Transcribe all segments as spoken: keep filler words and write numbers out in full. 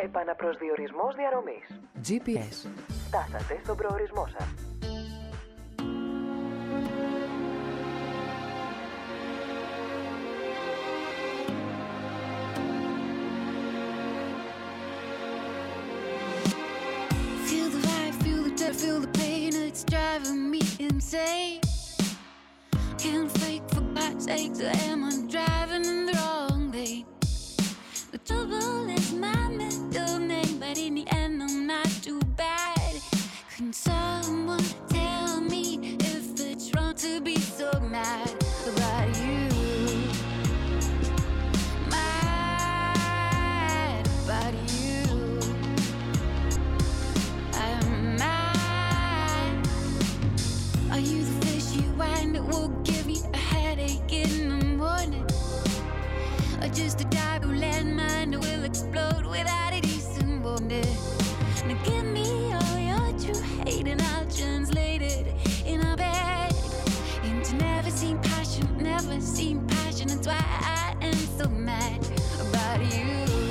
Επαναπροσδιορισμός διαρρομής. τζι πι ες. Φτάσατε στον προορισμό σας. Feel the vibe, feel the dirt, feel the pain. It's driving me insane. Can't fake for God's sake. Am I driving in the wrong lane? The trouble is my middle name, but in the end I'm not too bad. Can someone tell me if it's wrong to be so mad about you? Mad about you. I'm mad. Are you the fishy wine that will give me a headache in the morning? Or just a die who landmine that will explode without a decent warning? Now give me all your true hate and I'll translate it in a bed into never seen passion, never seen passion. That's why I am so mad about you.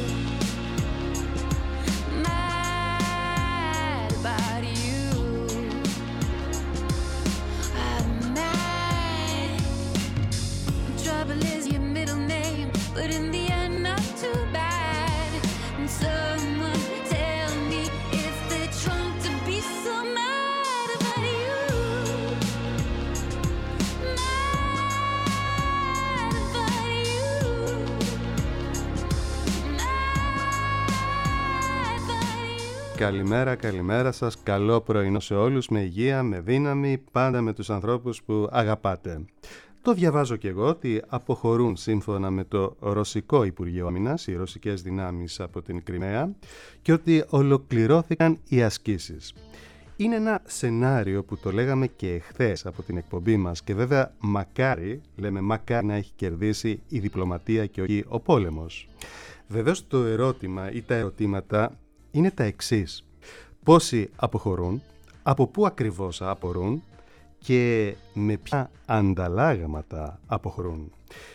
Mad about you. I'm mad. The trouble is your middle name, but in the end not too bad. And someone tell me if they're trying to be so mad about you. Mad about you. Mad about you. Καλημέρα, καλημέρα σας, καλό πρωινό σε όλους, με υγεία, με δύναμη, πάντα με τους ανθρώπους που αγαπάτε. Το διαβάζω και εγώ ότι αποχωρούν σύμφωνα με το Ρωσικό Υπουργείο Άμυνας οι ρωσικές δυνάμεις από την Κριμαία και ότι ολοκληρώθηκαν οι ασκήσεις. Είναι ένα σενάριο που το λέγαμε και εχθές από την εκπομπή μας και βέβαια μακάρι, λέμε μακάρι να έχει κερδίσει η διπλωματία και όχι ο πόλεμος. Βεβαίως το ερώτημα ή τα ερωτήματα είναι τα εξής. Πόσοι αποχωρούν, από πού ακριβώς απορούν και με ποια ανταλλάγματα αποχωρούν.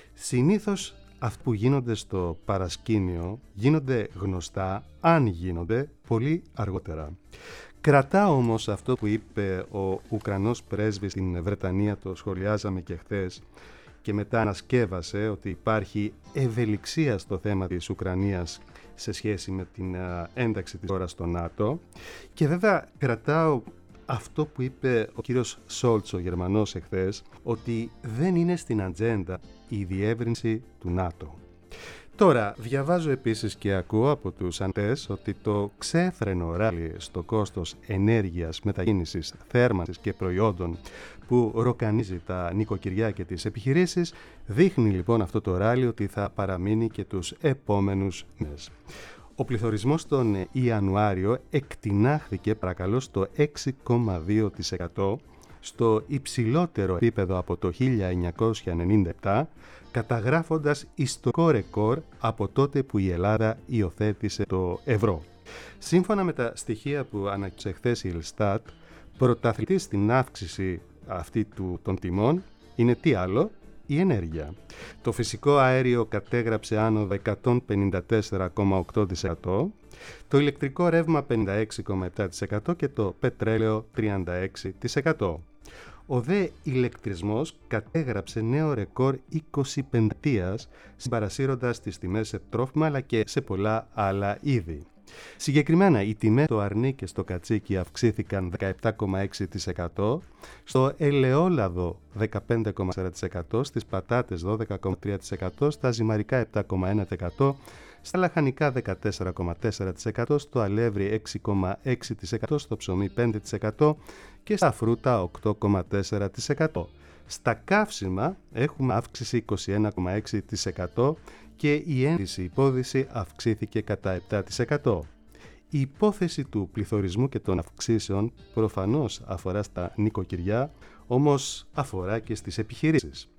Συνήθως αυτοί που γίνονται στο παρασκήνιο γίνονται γνωστά, αν γίνονται, πολύ αργότερα. Κρατά όμως αυτό που είπε ο Ουκρανός πρέσβης στην Βρετανία, το σχολιάζαμε και χθες, και μετά ανασκεύασε ότι υπάρχει ευελιξία στο θέμα της Ουκρανίας σε σχέση με την ένταξη της χώρας στο ΝΑΤΟ, και βέβαια κρατάω αυτό που είπε ο κύριος Σόλτς, ο Γερμανός, εχθές, ότι δεν είναι στην ατζέντα η διεύρυνση του ΝΑΤΟ. Τώρα, διαβάζω επίσης και ακούω από τους αντές ότι το ξέφρενο ράλι στο κόστος ενέργειας, μετακίνησης, θέρμανσης και προϊόντων που ροκανίζει τα νοικοκυριά και τις επιχειρήσεις, δείχνει λοιπόν αυτό το ράλι ότι θα παραμείνει και τους επόμενους μήνες. Ο πληθωρισμός τον Ιανουάριο εκτινάχθηκε παρακαλώ στο έξι κόμμα δύο τοις εκατό, στο υψηλότερο επίπεδο από το χίλια εννιακόσια ενενήντα επτά, καταγράφοντας ιστορικό ρεκόρ από τότε που η Ελλάδα υιοθέτησε το ευρώ. Σύμφωνα με τα στοιχεία που ανακοίνωσε χθες η Ελστάτ, πρωταθλητής στην αύξηση αυτή του, των τιμών είναι τι άλλο? Η ενέργεια. Το φυσικό αέριο κατέγραψε άνοδο εκατόν πενήντα τέσσερα κόμμα οκτώ τοις εκατό, το ηλεκτρικό ρεύμα πενήντα έξι κόμμα επτά τοις εκατό και το πετρέλαιο τριάντα έξι τοις εκατό. Ο δε ηλεκτρισμός κατέγραψε νέο ρεκόρ εικοσιπενταετίας, συμπαρασύροντας τις τιμές σε τρόφιμα αλλά και σε πολλά άλλα είδη. Συγκεκριμένα, οι τιμές στο αρνί και στο κατσίκι αυξήθηκαν δεκαεπτά κόμμα έξι τοις εκατό, στο ελαιόλαδο δεκαπέντε κόμμα τέσσερα τοις εκατό, στις πατάτες δώδεκα κόμμα τρία τοις εκατό, στα ζυμαρικά επτά κόμμα ένα τοις εκατό, στα λαχανικά δεκατέσσερα κόμμα τέσσερα τοις εκατό, στο αλεύρι έξι κόμμα έξι τοις εκατό, στο ψωμί πέντε τοις εκατό και στα φρούτα οκτώ κόμμα τέσσερα τοις εκατό. Στα καύσιμα έχουμε αύξηση είκοσι ένα κόμμα έξι τοις εκατό και η ένδυση υπόδυση αυξήθηκε κατά επτά τοις εκατό. Η υπόθεση του πληθωρισμού και των αυξήσεων προφανώς αφορά στα νοικοκυριά, όμως αφορά και στις επιχειρήσεις.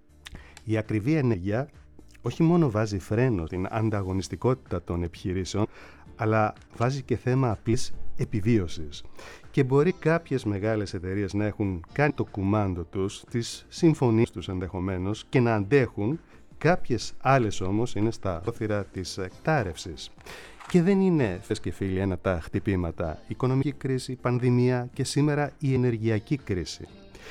Η ακριβή ενέργεια όχι μόνο βάζει φρένο στην ανταγωνιστικότητα των επιχειρήσεων, αλλά βάζει και θέμα απλής επιβίωσης. Και μπορεί κάποιες μεγάλες εταιρείες να έχουν κάνει το κουμάντο τους, τις συμφωνίες τους ενδεχομένως, και να αντέχουν Κάποιες άλλες όμως είναι στα όθυρα της εκτάρευσης. Και δεν είναι, φες και φίλοι, ένα τα χτυπήματα. Οικονομική κρίση, πανδημία και σήμερα η ενεργειακή κρίση.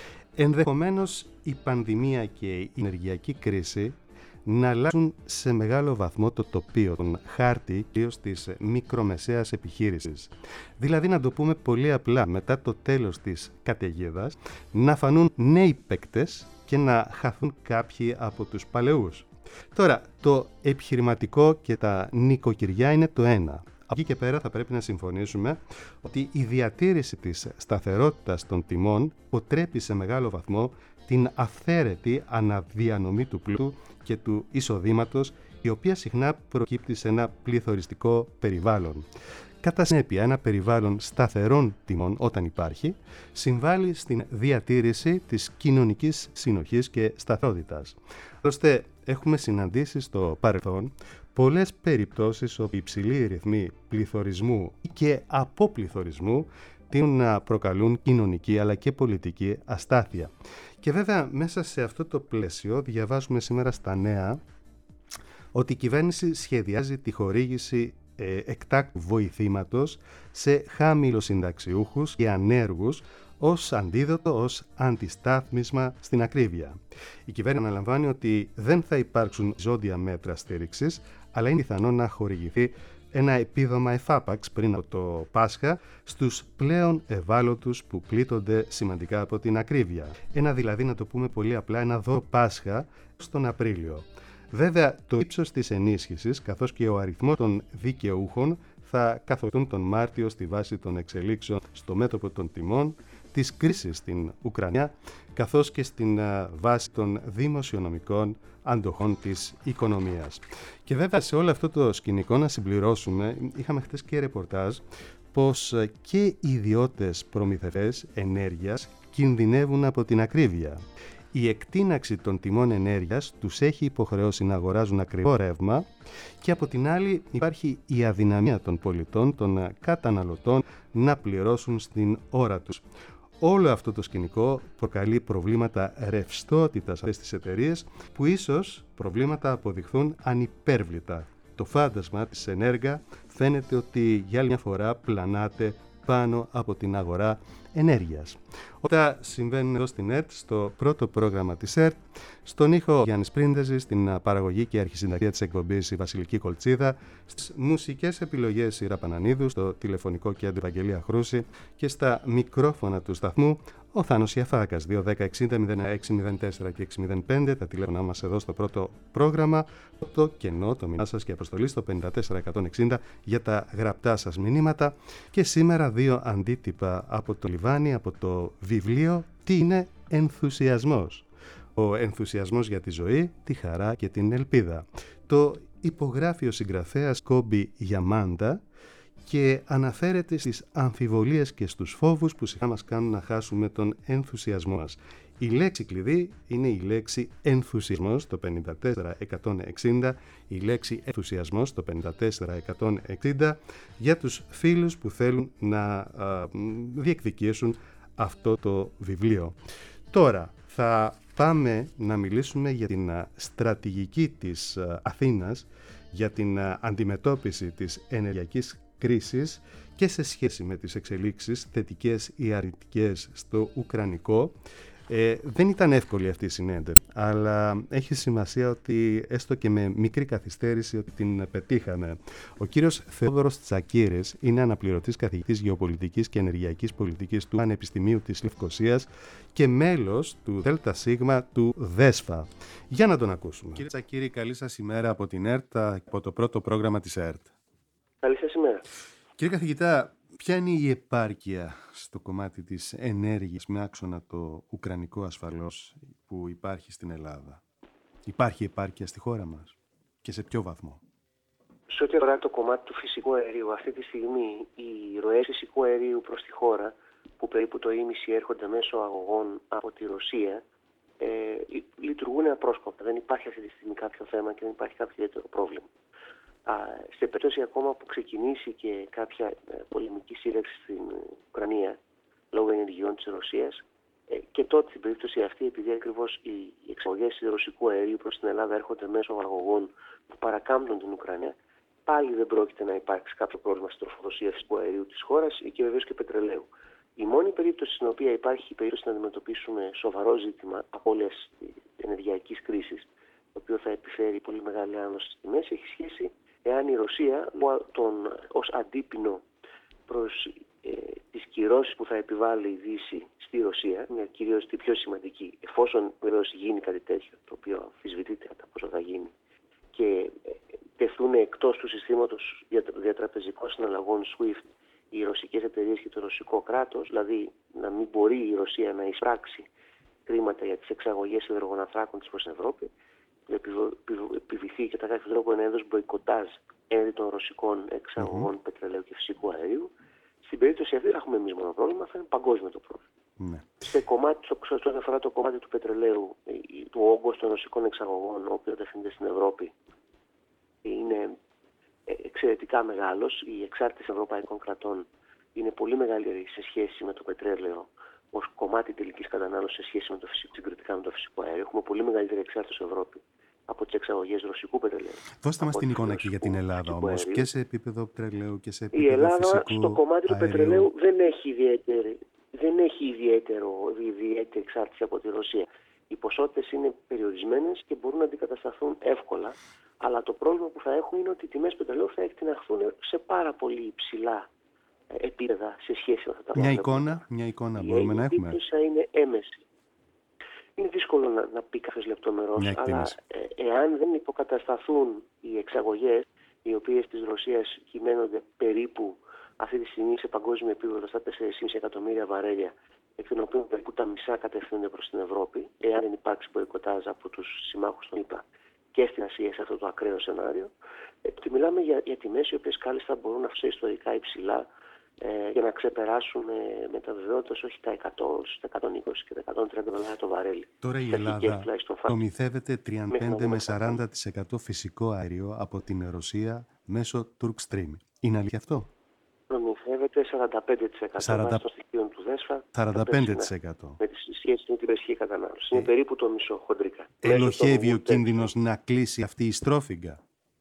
Ενδεχομένως η πανδημία και η ενεργειακή κρίση να αλλάζουν σε μεγάλο βαθμό το τοπίο, τον χάρτη κυρίως της μικρομεσαίας επιχείρησης. Δηλαδή, να το πούμε πολύ απλά, μετά το τέλος της καταιγίδας, να φανούν νέοι παίκτες και να χαθούν κάποιοι από τους παλαιούς. Τώρα, το επιχειρηματικό και τα νοικοκυριά είναι το ένα. Από εκεί και πέρα θα πρέπει να συμφωνήσουμε ότι η διατήρηση της σταθερότητας των τιμών αποτρέπει σε μεγάλο βαθμό την αυθαίρετη αναδιανομή του πλούτου και του εισοδήματος, η οποία συχνά προκύπτει σε ένα πληθωριστικό περιβάλλον. Κατά συνέπεια, ένα περιβάλλον σταθερών τιμών, όταν υπάρχει, συμβάλλει στην διατήρηση της κοινωνικής συνοχής και σταθερότητας. Ώστε έχουμε συναντήσει στο παρελθόν πολλές περιπτώσεις όπου υψηλοί ρυθμοί πληθωρισμού και αποπληθωρισμού τείνουν να προκαλούν κοινωνική αλλά και πολιτική αστάθεια. Και βέβαια μέσα σε αυτό το πλαίσιο διαβάζουμε σήμερα στα νέα ότι η κυβέρνηση σχεδιάζει τη χορήγηση ε, εκτάκτου βοηθήματος σε χαμηλοσυνταξιούχους και ανέργους ως αντίδοτο, ως αντιστάθμισμα στην ακρίβεια. Η κυβέρνηση αναλαμβάνει ότι δεν θα υπάρξουν ζώντια μέτρα στήριξης, αλλά είναι πιθανό να χορηγηθεί ένα επίδομα εφάπαξ πριν από το Πάσχα στους πλέον ευάλωτους που πλήττονται σημαντικά από την ακρίβεια. Ένα δηλαδή, να το πούμε πολύ απλά, ένα δώρο Πάσχα στον Απρίλιο. Βέβαια, το ύψος της ενίσχυσης καθώς και ο αριθμός των δικαιούχων θα καθοριστούν τον Μάρτιο στη βάση των εξελίξεων στο μέτωπο των τιμών, της κρίσης στην Ουκρανία, καθώς και στην βάση των δημοσιονομικών αντοχών της οικονομίας. Και βέβαια σε όλο αυτό το σκηνικό να συμπληρώσουμε, είχαμε χτες και ρεπορτάζ, πως και οι ιδιώτες προμηθευτές ενέργειας κινδυνεύουν από την ακρίβεια. Η εκτείναξη των τιμών ενέργειας τους έχει υποχρεώσει να αγοράζουν ακριβό ρεύμα και από την άλλη υπάρχει η αδυναμία των πολιτών, των καταναλωτών να πληρώσουν στην ώρα τους. Όλο αυτό το σκηνικό προκαλεί προβλήματα ρευστότητας αυτές τις εταιρείες που ίσως προβλήματα αποδειχθούν ανυπέρβλητα. Το φάντασμα της Ενέργα φαίνεται ότι για άλλη μια φορά πλανάται πάνω από την αγορά ενέργειας. Όταν συμβαίνουν εδώ στην ΕΡΤ, στο πρώτο πρόγραμμα της ΕΡΤ, στον ήχο Γιάννης Πρίντεζης, στην παραγωγή και αρχισυντακτή της εκπομπής η Βασιλική Κολτσίδα, στις μουσικές επιλογές η Ραπανανίδου, στο τηλεφωνικό κέντρο Ευαγγελία Χρούση και στα μικρόφωνα του σταθμού ο Θάνος Ιαφάκας. δύο δέκα εξήντα μηδέν έξι μηδέν τέσσερα και έξι μηδέν πέντε τα τηλέφωνα μας εδώ στο πρώτο πρόγραμμα, το κενό, το μηνά σας και αποστολή στο πέντε τέσσερα εκατόν εξήντα για τα γραπτά σας μηνύματα. Και σήμερα δύο αντίτυπα από το Λιβάνι, από το βιβλίο «Τι είναι ενθουσιασμός». Ο ενθουσιασμός για τη ζωή, τη χαρά και την ελπίδα. Το υπογράφει ο συγγραφέας Κόμπι Γιαμάντα και αναφέρεται στις αμφιβολίες και στους φόβους που συχνά μας κάνουν να χάσουμε τον ενθουσιασμό μας. Η λέξη κλειδί είναι η λέξη ενθουσιασμός, το πέντε τέσσερα εκατόν εξήντα, η λέξη ενθουσιασμός, το πέντε τέσσερα εκατόν εξήντα, για τους φίλους που θέλουν να α, διεκδικήσουν αυτό το βιβλίο. Τώρα θα πάμε να μιλήσουμε για την στρατηγική της Αθήνας, για την αντιμετώπιση της ενεργειακής κρίσης και σε σχέση με τις εξελίξεις θετικές ή αρνητικές στο Ουκρανικό. Ε, δεν ήταν εύκολη αυτή η συνέντευξη, αλλά έχει σημασία ότι έστω και με μικρή καθυστέρηση ότι την πετύχαμε. Ο κύριος Θεόδωρος Τσακίρης είναι αναπληρωτής καθηγητής γεωπολιτικής και ενεργειακής πολιτικής του Πανεπιστημίου της Λευκωσίας και μέλος του ΔΣ του ΔΕΣΦΑ. Για να τον ακούσουμε. Κύριε Τσακίρη, καλή σας ημέρα από την ΕΡΤ, από το πρώτο πρόγραμμα της ΕΡΤ. Καλή σας ημέρα. Κύριε καθηγητά, ποια είναι η επάρκεια στο κομμάτι της ενέργειας με άξονα το ουκρανικό ασφαλώς που υπάρχει στην Ελλάδα? Υπάρχει επάρκεια στη χώρα μας και σε ποιο βαθμό? Σε ό,τι αφορά το κομμάτι του φυσικού αερίου, αυτή τη στιγμή οι ροές φυσικού αερίου προς τη χώρα, που περίπου το ίμιση έρχονται μέσω αγωγών από τη Ρωσία, ε, λειτουργούν απρόσκοπτα. Δεν υπάρχει αυτή τη στιγμή κάποιο θέμα και δεν υπάρχει κάποιο ιδιαίτερο πρόβλημα. Σε περίπτωση ακόμα που ξεκινήσει και κάποια πολεμική σύραξη στην Ουκρανία λόγω ενεργειών της Ρωσίας, Ε, και τότε στην περίπτωση αυτή, επειδή ακριβώς οι εξαγωγές ρωσικού αερίου προς την Ελλάδα έρχονται μέσω αγωγών που παρακάμπτουν την Ουκρανία, πάλι δεν πρόκειται να υπάρξει κάποιο πρόβλημα στην τροφοδοσία φυσικού αερίου της χώρας και βεβαίως και πετρελαίου. Η μόνη περίπτωση στην οποία υπάρχει η περίπτωση να αντιμετωπίσουμε σοβαρό ζήτημα απώλειας ενεργειακής κρίσης, το οποίο θα επιφέρει πολύ μεγάλη άνοδο στις τιμές, έχει σχέση εάν η Ρωσία τον, ως αντίπεινο προς ε, τις κυρώσεις που θα επιβάλλει η Δύση στη Ρωσία, μια κυρίως τη πιο σημαντική, εφόσον βεβαίως γίνει κάτι τέτοιο, το οποίο αμφισβητείται κατά πόσο θα γίνει, και ε, τεθούν εκτός του συστήματος διατραπεζικών συναλλαγών σουίφτ οι ρωσικές εταιρείες και το ρωσικό κράτος, δηλαδή να μην μπορεί η Ρωσία να εισπράξει χρήματα για τις εξαγωγές υδρογοναθράκων της προς την Ευρώπη, επιβηθεί και κατά κάποιο τρόπο ένα είδος μποϊκοτάζ έναντι των ρωσικών εξαγωγών mm-hmm. πετρελαίου και φυσικού αερίου. Στην περίπτωση αυτή δεν έχουμε εμείς μόνο πρόβλημα, θα είναι παγκόσμιο το πρόβλημα. Mm-hmm. Σε κομμάτι, όσον αφορά το κομμάτι του πετρελαίου, του όγκος των ρωσικών εξαγωγών, ο οποίος απευθύνεται στην Ευρώπη, είναι εξαιρετικά μεγάλος. Η εξάρτηση ευρωπαϊκών κρατών είναι πολύ μεγαλύτερη σε σχέση με το πετρέλαιο ως κομμάτι τελικής κατανάλωσης σε σχέση με το φυσικό, συγκριτικά με το φυσικό αέριο. Έχουμε πολύ μεγαλύτερη εξάρτηση στην Ευρώπη από τις εξαγωγές ρωσικού πετρελαίου. Δώστε μας την εικόνα και για την Ελλάδα όμως, αέριο. Και σε επίπεδο πετρελαίου και σε επίπεδο η Ελλάδα, φυσικού στο κομμάτι αερίου. του πετρελαίου δεν έχει, ιδιαίτερη, δεν έχει ιδιαίτερο, ιδιαίτερη εξάρτηση από τη Ρωσία. Οι ποσότητες είναι περιορισμένες και μπορούν να αντικατασταθούν εύκολα, αλλά το πρόβλημα που θα έχουν είναι ότι οι τιμές πετρελαίου θα εκτιναχθούν σε πάρα πολύ υψηλά επίπεδα σε σχέση με αυτά τα μια εικόνα, μια εικόνα μπορούμε να έχουμε. Η επίπτωση θα είναι έμεση. Είναι δύσκολο να, να πει κάποιος λεπτομερώς, αλλά ε, εάν δεν υποκατασταθούν οι εξαγωγές, οι οποίες της Ρωσίας κυμαίνονται περίπου αυτή τη στιγμή σε παγκόσμιο επίπεδο στα τέσσερα κόμμα πέντε εκατομμύρια βαρέλια, εκ των οποίων περίπου τα μισά κατευθύνονται προς την Ευρώπη, εάν δεν υπάρξει μποϊκοτάζ από τους συμμάχους των ΗΠΑ και στην Ασία σε αυτό το ακραίο σενάριο, ότι μιλάμε για, για τιμές οι οποίες κάλλιστα μπορούν να φτάσουν ιστορικά υψηλά ε, για να ξεπεράσουν ε, με τα βεβαιότητας όχι τα εκατό, τα εκατόν είκοσι και τα εκατόν τριάντα δολάρια το βαρέλι. Τώρα η Ελλάδα προμηθεύεται τριάντα πέντε με σαράντα τοις εκατό φυσικό αέριο από την Ρωσία μέσω Turk Stream. Είναι αλήθεια αυτό? Προμηθεύεται σαράντα πέντε τοις εκατό σαράντα... βάσει των στοιχείων του ΔΕΣΦΑ. σαράντα πέντε τοις εκατό. Με τη σχέση με την περσική κατανάλωση. Είναι ε... περίπου το μισό χοντρικά. Ελοχεύει ο κίνδυνος να κλείσει αυτή η στρόφιγγα?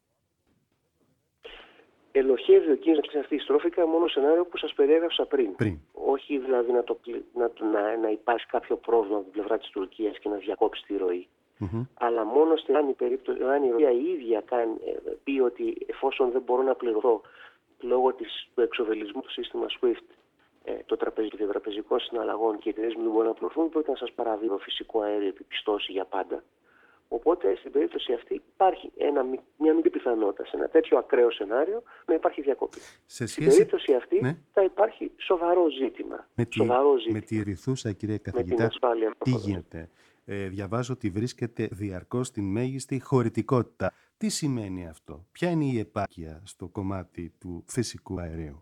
Ελοχεύει ο κίνδυνος να κλείσει αυτή η στρόφιγγα μόνο σενάριο που σας περιέγραψα πριν. πριν. Όχι δηλαδή να, το, να, να, να υπάρχει κάποιο πρόβλημα από την πλευρά της Τουρκίας και να διακόψει τη ροή. Mm-hmm. Αλλά μόνο στην άλλη περίπτωση, αν η Ρωσία η ίδια κάνει, πει ότι εφόσον δεν μπορώ να πληρωθώ λόγω της, του εξοβελισμού του σύστημα σουίφτ, ε, το τραπεζικό, διατραπεζικών συναλλαγών και οι εταιρείες μου δεν μπορούν να πληρωθούν, μπορεί να σας παραδίδω φυσικό αέριο επιστώσει για πάντα. Οπότε στην περίπτωση αυτή υπάρχει ένα, μια μικρή πιθανότητα σε ένα τέτοιο ακραίο σενάριο να υπάρχει διακοπή. Σε σχέση... Στην περίπτωση αυτή ναι. θα υπάρχει σοβαρό ζήτημα. Με τη, σοβαρό ζήτημα. Με τη Ρηθούσα, κύριε καθηγητά, τι γίνεται? Ε, διαβάζω ότι βρίσκεται διαρκώς στην μέγιστη χωρητικότητα. Τι σημαίνει αυτό? Ποια είναι η επάρκεια στο κομμάτι του φυσικού αερίου?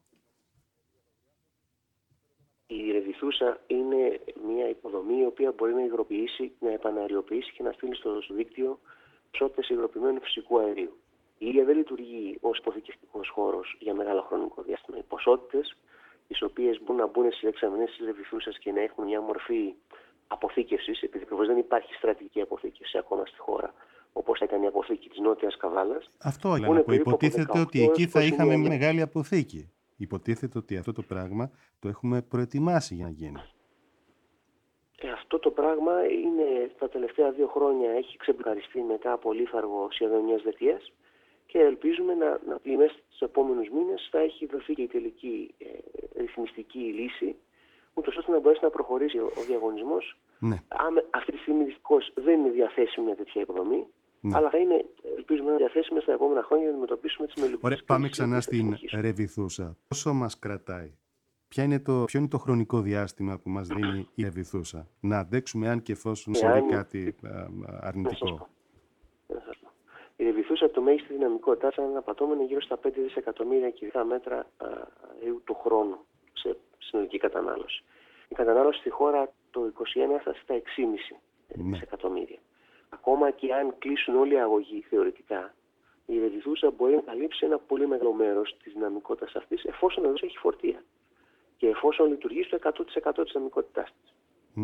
Η Ρεβιθούσα είναι μια υποδομή η οποία μπορεί να υγροποιήσει, να επαναεριοποιήσει και να στείλει στο δίκτυο ποσότητες υγροποιημένου φυσικού αερίου. Η ίδια δεν λειτουργεί ως αποθηκευτικός χώρος για μεγάλο χρονικό διάστημα. Οι ποσότητες, τις οποίες μπορούν να μπουν στις δεξαμενές της Ρεβιθούσας και να έχουν μια μορφή αποθήκευσης, επειδή ακριβώς δεν υπάρχει στρατηγική αποθήκευση ακόμα στη χώρα, όπως ήταν η αποθήκη της Νότιας Καβάλας. Αυτό έλεγα, που υποτίθεται ότι εκεί θα είχαμε μια μεγάλη αποθήκη. Υποτίθεται ότι αυτό το πράγμα το έχουμε προετοιμάσει για να γίνει. Ε, αυτό το πράγμα είναι τα τελευταία δύο χρόνια έχει ξεμπλοκαριστεί μετά από λίθαργο σχεδόν μιας δεκαετίας και ελπίζουμε να, να μέσα στους επόμενους μήνες θα έχει δοθεί και η τελική ε, ρυθμιστική λύση, ούτως ώστε να μπορέσει να προχωρήσει ο, ο διαγωνισμός. Ναι. Αν, αυτή τη στιγμή δυστυχώς δεν είναι διαθέσιμη μια τέτοια υποδομή, ναι. αλλά θα είναι, ελπίζουμε, να διαθέσουμε στα επόμενα χρόνια να αντιμετωπίσουμε τις μελλοντικές. Ωραία, πάμε ξανά στην Ρεβιθούσα. Πόσο μας κρατάει? Ποια είναι το, ποιο είναι το χρονικό διάστημα που μας δίνει η Ρεβιθούσα? Να αντέξουμε αν και εφόσον συμβεί κάτι αρνητικό. Η Ρεβιθούσα το μέγιστη δυναμικότητά σαν αναπατώμενο γύρω στα πέντε δισεκατομμύρια κυβικά μέτρα αερίου του χρόνου σε συνολική κατανάλωση. Η κατανάλωση στη χώρα το είκοσι ένα έφτασε στα έξι κόμμα πέντε δισεκατομμύρια. Ακόμα και αν κλείσουν όλοι οι αγωγοί θεωρητικά, η Ρεβιθούσα μπορεί να καλύψει ένα πολύ μεγάλο μέρος της δυναμικότητας αυτής, εφόσον εδώ έχει φορτία και εφόσον λειτουργεί στο εκατό τοις εκατό της δυναμικότητάς της. Ναι. Ε,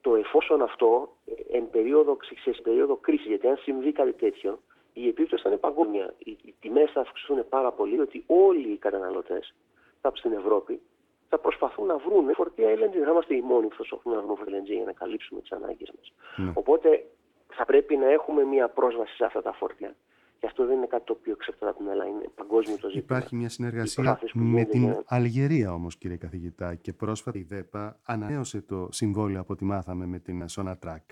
το εφόσον αυτό ε, εν περίοδο, σε περίοδο κρίσης, γιατί αν συμβεί κάτι τέτοιο, η επίπτωση θα είναι παγκόσμια. Οι, οι τιμές θα αυξηθούν πάρα πολύ, ότι όλοι οι καταναλωτές στην Ευρώπη θα προσπαθούν να βρουν φορτία ελ εν τζι. Δεν θα είμαστε οι μόνοι που θα προσπαθούν να βρουν φορτία ελ εν τζι για να καλύψουμε τις ανάγκες μας. Mm. Οπότε θα πρέπει να έχουμε μια πρόσβαση σε αυτά τα φορτία. Και αυτό δεν είναι κάτι το οποίο εξαρτάται από την Ελλάδα, είναι παγκόσμιο το ζήτημα. Υπάρχει μια συνεργασία με την είναι... Αλγερία όμως, κύριε καθηγητά, και πρόσφατα η ΔΕΠΑ ανανέωσε το συμβόλαιο από ό,τι μάθαμε με την Sonatrach.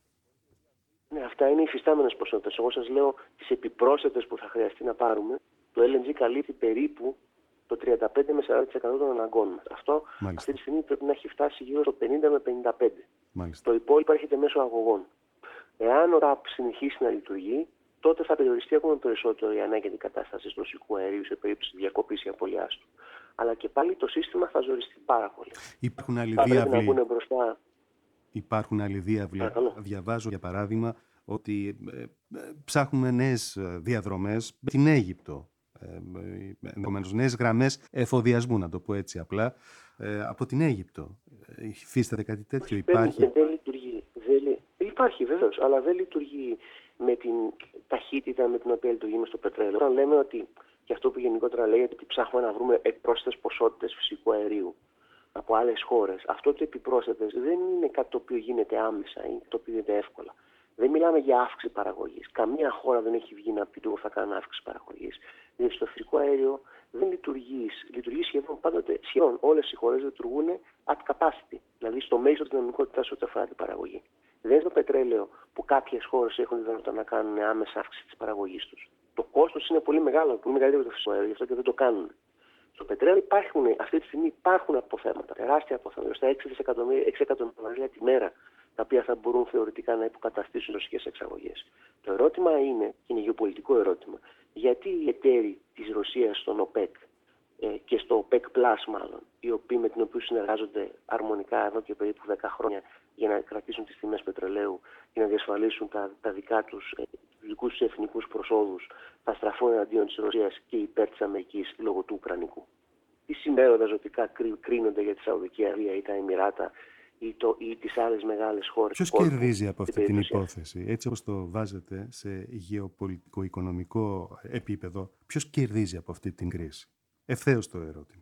Ναι, αυτά είναι οι υφιστάμενες ποσότητες. Εγώ σας λέω τις επιπρόσθετες που θα χρειαστεί να πάρουμε. Το ελ εν τζι καλύπτει περίπου το τριάντα πέντε με σαράντα τοις εκατό των αναγκών μας. Αυτό Μάλιστα. αυτή τη στιγμή πρέπει να έχει φτάσει γύρω στο πενήντα με πενήντα πέντε. Μάλιστα. Το υπόλοιπο έρχεται μέσω αγωγών. Εάν ο ΡΑΠ συνεχίσει να λειτουργεί, τότε θα περιοριστεί ακόμα περισσότερο η ανάγκη αντικατάστασης του ρωσικού αερίου σε περίπτωση διακοπής ή απολειάς του. Αλλά και πάλι το σύστημα θα ζοριστεί πάρα πολύ. Υπάρχουν άλλοι διάβλοι. Μπροστά... Υπάρχουν άλλοι διάβλοι. Διαβάζω για παράδειγμα ότι ε, ε, ψάχνουμε νέες διαδρομές με την Αίγυπτο. Ενδεχομένως νέες γραμμές εφοδιασμού, να το πω έτσι απλά, ε, από την Αίγυπτο. Υφίσταται κάτι τέτοιο, υπάρχει? Δεν, δεν λειτουργεί. Δεν, υπάρχει βεβαίως, αλλά δεν λειτουργεί με την ταχύτητα με την οποία λειτουργεί μες στο πετρέλαιο. Όταν λέμε ότι, και αυτό που γενικότερα λέγεται, ότι ψάχνουμε να βρούμε επιπρόσθετες ποσότητες φυσικού αερίου από άλλες χώρες, αυτό το επιπρόσθετες δεν είναι κάτι το οποίο γίνεται άμεσα ή το οποίο γίνεται εύκολα. Δεν μιλάμε για αύξηση παραγωγής. Καμία χώρα δεν έχει βγει να πει ότι θα κάνει αύξηση παραγωγής. Δηλαδή στο φυσικό αέριο δεν λειτουργεί. Λειτουργεί σχεδόν πάντοτε, σχεδόν όλες οι χώρες λειτουργούν at capacity. Δηλαδή στο μέγιστο δυναμικότητα ό,τι αφορά την παραγωγή. Δεν είναι το πετρέλαιο που κάποιες χώρες έχουν δυνατότητα να κάνουν άμεσα αύξηση της παραγωγής τους. Το κόστος είναι πολύ μεγάλο, πολύ μεγαλύτερο το φυσικό αέριο, γι' αυτό και δεν το κάνουν. Στο πετρέλαιο υπάρχουν, αυτή τη στιγμή υπάρχουν αποθέματα, τεράστια αποθέματα, στα έξι εκατομμύρια τη μέρα, τα οποία θα μπορούν θεωρητικά να υποκαταστήσουν ρωσικές εξαγωγές. Το ερώτημα είναι, και είναι γεωπολιτικό ερώτημα, γιατί οι εταίροι της Ρωσίας στον ΟΠΕΚ ε, και στο ΟΠΕΚ Plus μάλλον, οι οποίοι με την οποία συνεργάζονται αρμονικά εδώ και περίπου δέκα χρόνια για να κρατήσουν τις τιμές πετρελαίου και να διασφαλίσουν τα, τα δικά τους, ε, τους δικούς τους εθνικούς προσόδους, θα στραφούν εναντίον της Ρωσίας και υπέρ της Αμερικής λόγω του Ουκρανικού. Τι συμφέροντα ζωτικά κρίνονται για τη Σαουδική Αραβία ή τα Εμιράτα ή, το, ή τις άλλες μεγάλες χώρες. Ποιος κερδίζει από αυτή την υπόθεση, έτσι όπως το βάζετε σε γεωπολιτικό-οικονομικό επίπεδο, ποιος κερδίζει από αυτή την κρίση? Ευθέως το ερώτημα.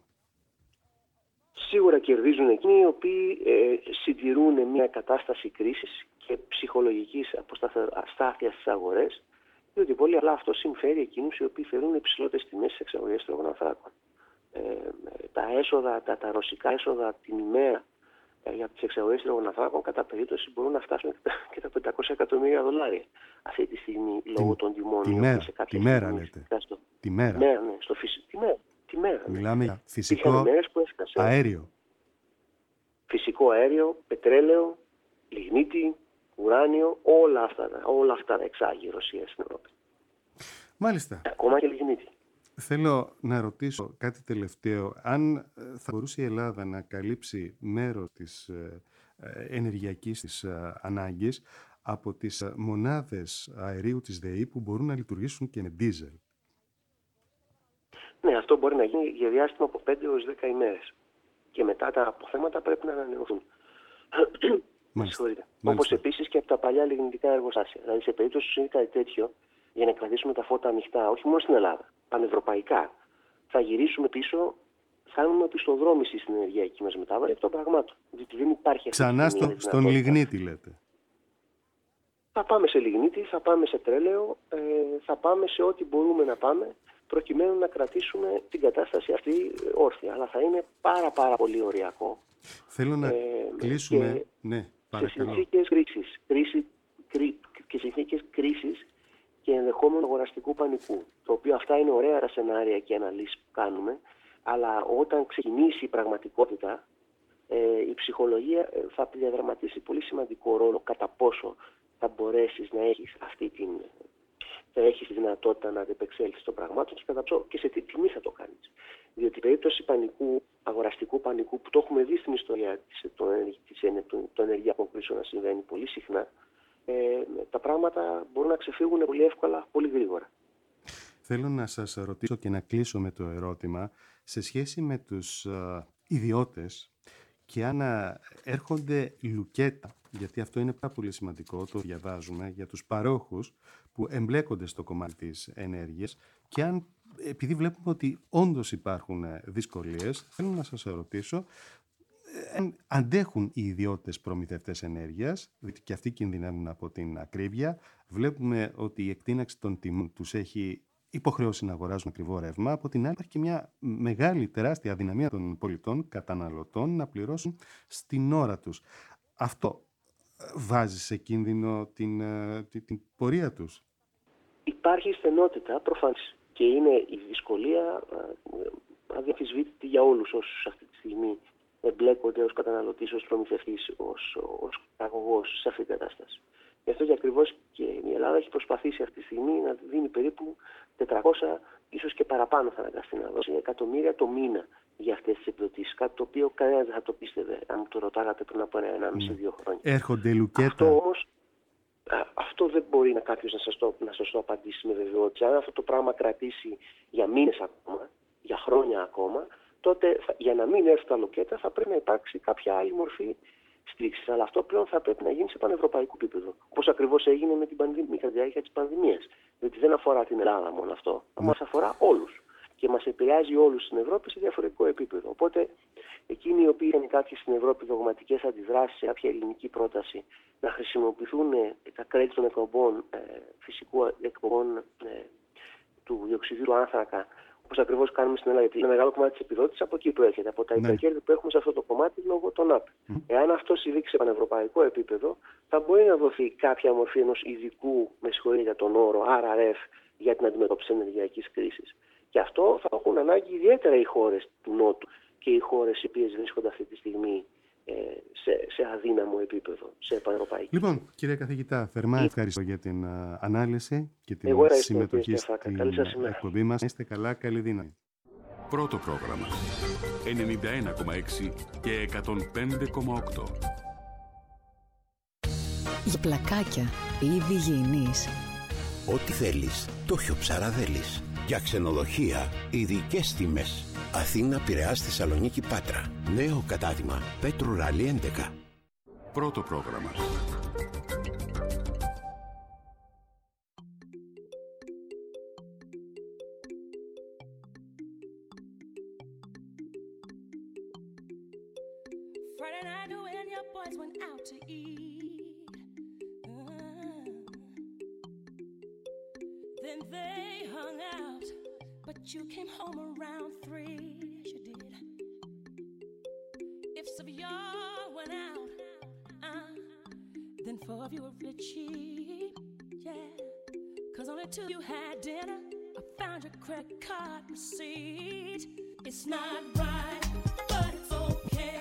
Σίγουρα κερδίζουν εκείνοι οι οποίοι ε, συντηρούν μια κατάσταση κρίσης και ψυχολογικής αστάθειας στις αγορές, διότι πολύ απλά αυτό συμφέρει εκείνους οι οποίοι φέρουν υψηλότερες τιμές στις εξαγωγές τρογονανθράκων. Ε, τα έσοδα, τα, τα ρωσικά έσοδα την ημέρα ε, για τις εξαγωγές τρογονανθράκων κατά περίπτωση μπορούν να φτάσουν και τα πεντακόσια εκατομμύρια δολάρια αυτή τη στιγμή λόγω των τιμών. Τη μέρα, τη μέρα λέτε. Στο, τη μέρα. Ναι, ναι, στο φυσικό. Τη μέρα. Τη μέρα, Μιλάμε για ναι. φυσικό αέριο. Φυσικό αέριο, πετρέλαιο, λιγνίτη, ουράνιο, όλα αυτά, όλα αυτά τα εξάγει η Ρωσία στην Ευρώπη. Μάλιστα. Ακόμα και λιγνίτη. Θέλω να ρωτήσω κάτι τελευταίο. Αν θα μπορούσε η Ελλάδα να καλύψει μέρος της ενεργειακής της ανάγκης από τις μονάδες αερίου της ΔΕΗ που μπορούν να λειτουργήσουν και με ντίζελ. Ναι, αυτό μπορεί να γίνει για διάστημα από πέντε έως δέκα ημέρες. Και μετά τα αποθέματα πρέπει να ανανεωθούν. Όπως επίσης και από τα παλιά λιγνητικά εργοστάσια. Δηλαδή σε περίπτωση που συμβεί κάτι τέτοιο, για να κρατήσουμε τα φώτα ανοιχτά, όχι μόνο στην Ελλάδα, πανευρωπαϊκά, θα γυρίσουμε πίσω, θα κάνουμε οπισθοδρόμηση στην ενεργειακή μας μετάβαση εκ των πραγμάτων. Διότι δεν υπάρχει Ξανά στο, στον λιγνίτη λέτε. Θα πάμε σε λιγνίτη, θα πάμε σε τρέλαιο, ε, θα πάμε σε ό,τι μπορούμε να πάμε, προκειμένου να κρατήσουμε την κατάσταση αυτή όρθια. Αλλά θα είναι πάρα πάρα πολύ οριακό. Θέλω να ε, κλείσουμε. Και ναι, παρακαλώ. Σε συνθήκες κρίσης, κρίση, κρί, και συνθήκες κρίσης και ενδεχόμενο αγοραστικού πανικού. Το οποίο αυτά είναι ωραία τα σενάρια και αναλύσεις που κάνουμε, αλλά όταν ξεκινήσει η πραγματικότητα, ε, η ψυχολογία θα διαδραματίσει πολύ σημαντικό ρόλο κατά πόσο θα μπορέσεις να έχεις αυτή την... θα έχεις τη δυνατότητα να αντεπεξέλθεις των πραγμάτων και, κατά και σε τι τιμή θα το κάνεις. Διότι η περίπτωση πανικού, αγοραστικού πανικού που το έχουμε δει στην ιστορία των ενεργειακών κρίσεων να συμβαίνει πολύ συχνά, ε, τα πράγματα μπορούν να ξεφύγουν πολύ εύκολα, πολύ γρήγορα. Θέλω να σας ρωτήσω και να κλείσω με το ερώτημα σε σχέση με τους uh, ιδιώτες και αν έρχονται λουκέτα, γιατί αυτό είναι πάρα πολύ σημαντικό, το διαβάζουμε, για τους παρόχους που εμπλέκονται στο κομμάτι της ενέργειας, και αν, επειδή βλέπουμε ότι όντως υπάρχουν δυσκολίες, θέλω να σας ρωτήσω, αν αντέχουν οι ιδιώτες προμηθευτές ενέργειας, διότι και αυτοί κινδυνεύουν από την ακρίβεια. Βλέπουμε ότι η εκτείναξη των τιμών τους έχει υποχρέωση να αγοράζουν ακριβό ρεύμα. Από την άλλη, υπάρχει και μια μεγάλη, τεράστια αδυναμία των πολιτών, καταναλωτών, να πληρώσουν στην ώρα τους. Αυτό βάζει σε κίνδυνο την, την, την πορεία τους. Υπάρχει στενότητα προφανώς και είναι η δυσκολία αδιαμφισβήτητη για όλους όσους αυτή τη στιγμή εμπλέκονται ως καταναλωτής, ως προμηθευτής, ως, ως αγωγός σε αυτή την κατάσταση. Γι' αυτό και ακριβώς και η Ελλάδα έχει προσπαθήσει αυτή τη στιγμή να δίνει περίπου τετρακόσια, ίσως και παραπάνω θα αναγκαστεί να δώσει, εκατομμύρια το μήνα για αυτές τις επιδοτήσεις. Κάτι το οποίο κανένας δεν θα το πίστευε αν μου το ρωτάγατε πριν από ένα, ενάμιση, δύο χρόνια. Έρχονται λουκέτα. Αυτό όμως, αυτό δεν μπορεί να κάποιος να σας το, να σας το απαντήσει με βεβαιότητα. Αν αυτό το πράγμα κρατήσει για μήνες ακόμα, για χρόνια ακόμα, τότε για να μην έρθουν τα λουκέτα θα πρέπει να υπάρξει κάποια άλλη μορφή στήριξης. Αλλά αυτό πλέον θα πρέπει να γίνει σε πανευρωπαϊκό επίπεδο. Όπως ακριβώς έγινε με την πανδημία, κατά τη διάρκεια της πανδημίας. Διότι δεν αφορά την Ελλάδα μόνο αυτό. Mm. Μας αφορά όλους. Και μας επηρεάζει όλους στην Ευρώπη σε διαφορετικό επίπεδο. Οπότε, εκείνοι οι οποίοι είχαν κάποιες στην Ευρώπη δογματικές αντιδράσεις σε κάποια ελληνική πρόταση να χρησιμοποιηθούν τα credits των εκπομπών, ε, φυσικού εκπομπών ε, του διοξιδίου του άνθρακα, όπως ακριβώς κάνουμε στην Ελλάδα, γιατί ένα μεγάλο κομμάτι της επιδότησης από εκεί προέρχεται, από τα υπερκέρδη που έχουμε σε αυτό το κομμάτι λόγω των ΑΠ. Mm. Εάν αυτό συμβεί σε πανευρωπαϊκό επίπεδο, θα μπορεί να δοθεί κάποια μορφή ενός ειδικού, με συγχωρείτε για τον όρο, αρ αρ εφ, για την αντιμετώπιση της ενεργειακής κρίσης. Και αυτό θα έχουν ανάγκη ιδιαίτερα οι χώρες του Νότου και οι χώρες οι οποίες βρίσκονται αυτή τη στιγμή ε, σε, σε αδύναμο επίπεδο, σε πανευρωπαϊκή. Λοιπόν, κύριε καθηγητά, θερμά Ή... ευχαριστώ για την uh, ανάλυση και την Εγώ συμμετοχή στην εκπομπή μας. Είστε καλά, καλή δύναμη. Πρώτο πρόγραμμα ενενήντα ένα κόμμα έξι και εκατόν πέντε κόμμα οκτώ. Για πλακάκια ή είδη υγιεινής. Ό,τι θέλεις, το Χιο Ψαραδέλης. Για ξενοδοχεία, ειδικές τιμές. Αθήνα, Πειραιάς, Θεσσαλονίκη, Πάτρα. Νέο κατάδυμα Πέτρου Ράλι έντεκα. Πρώτο πρόγραμμα. Friday night when your boys went out to eat. Uh, then they hung out, but you came home around three. Yes, you did. If some of y'all went out, uh, then four of you were really cheap. Yeah, cause only two you had dinner. I found your credit card receipt. It's not right, but it's okay.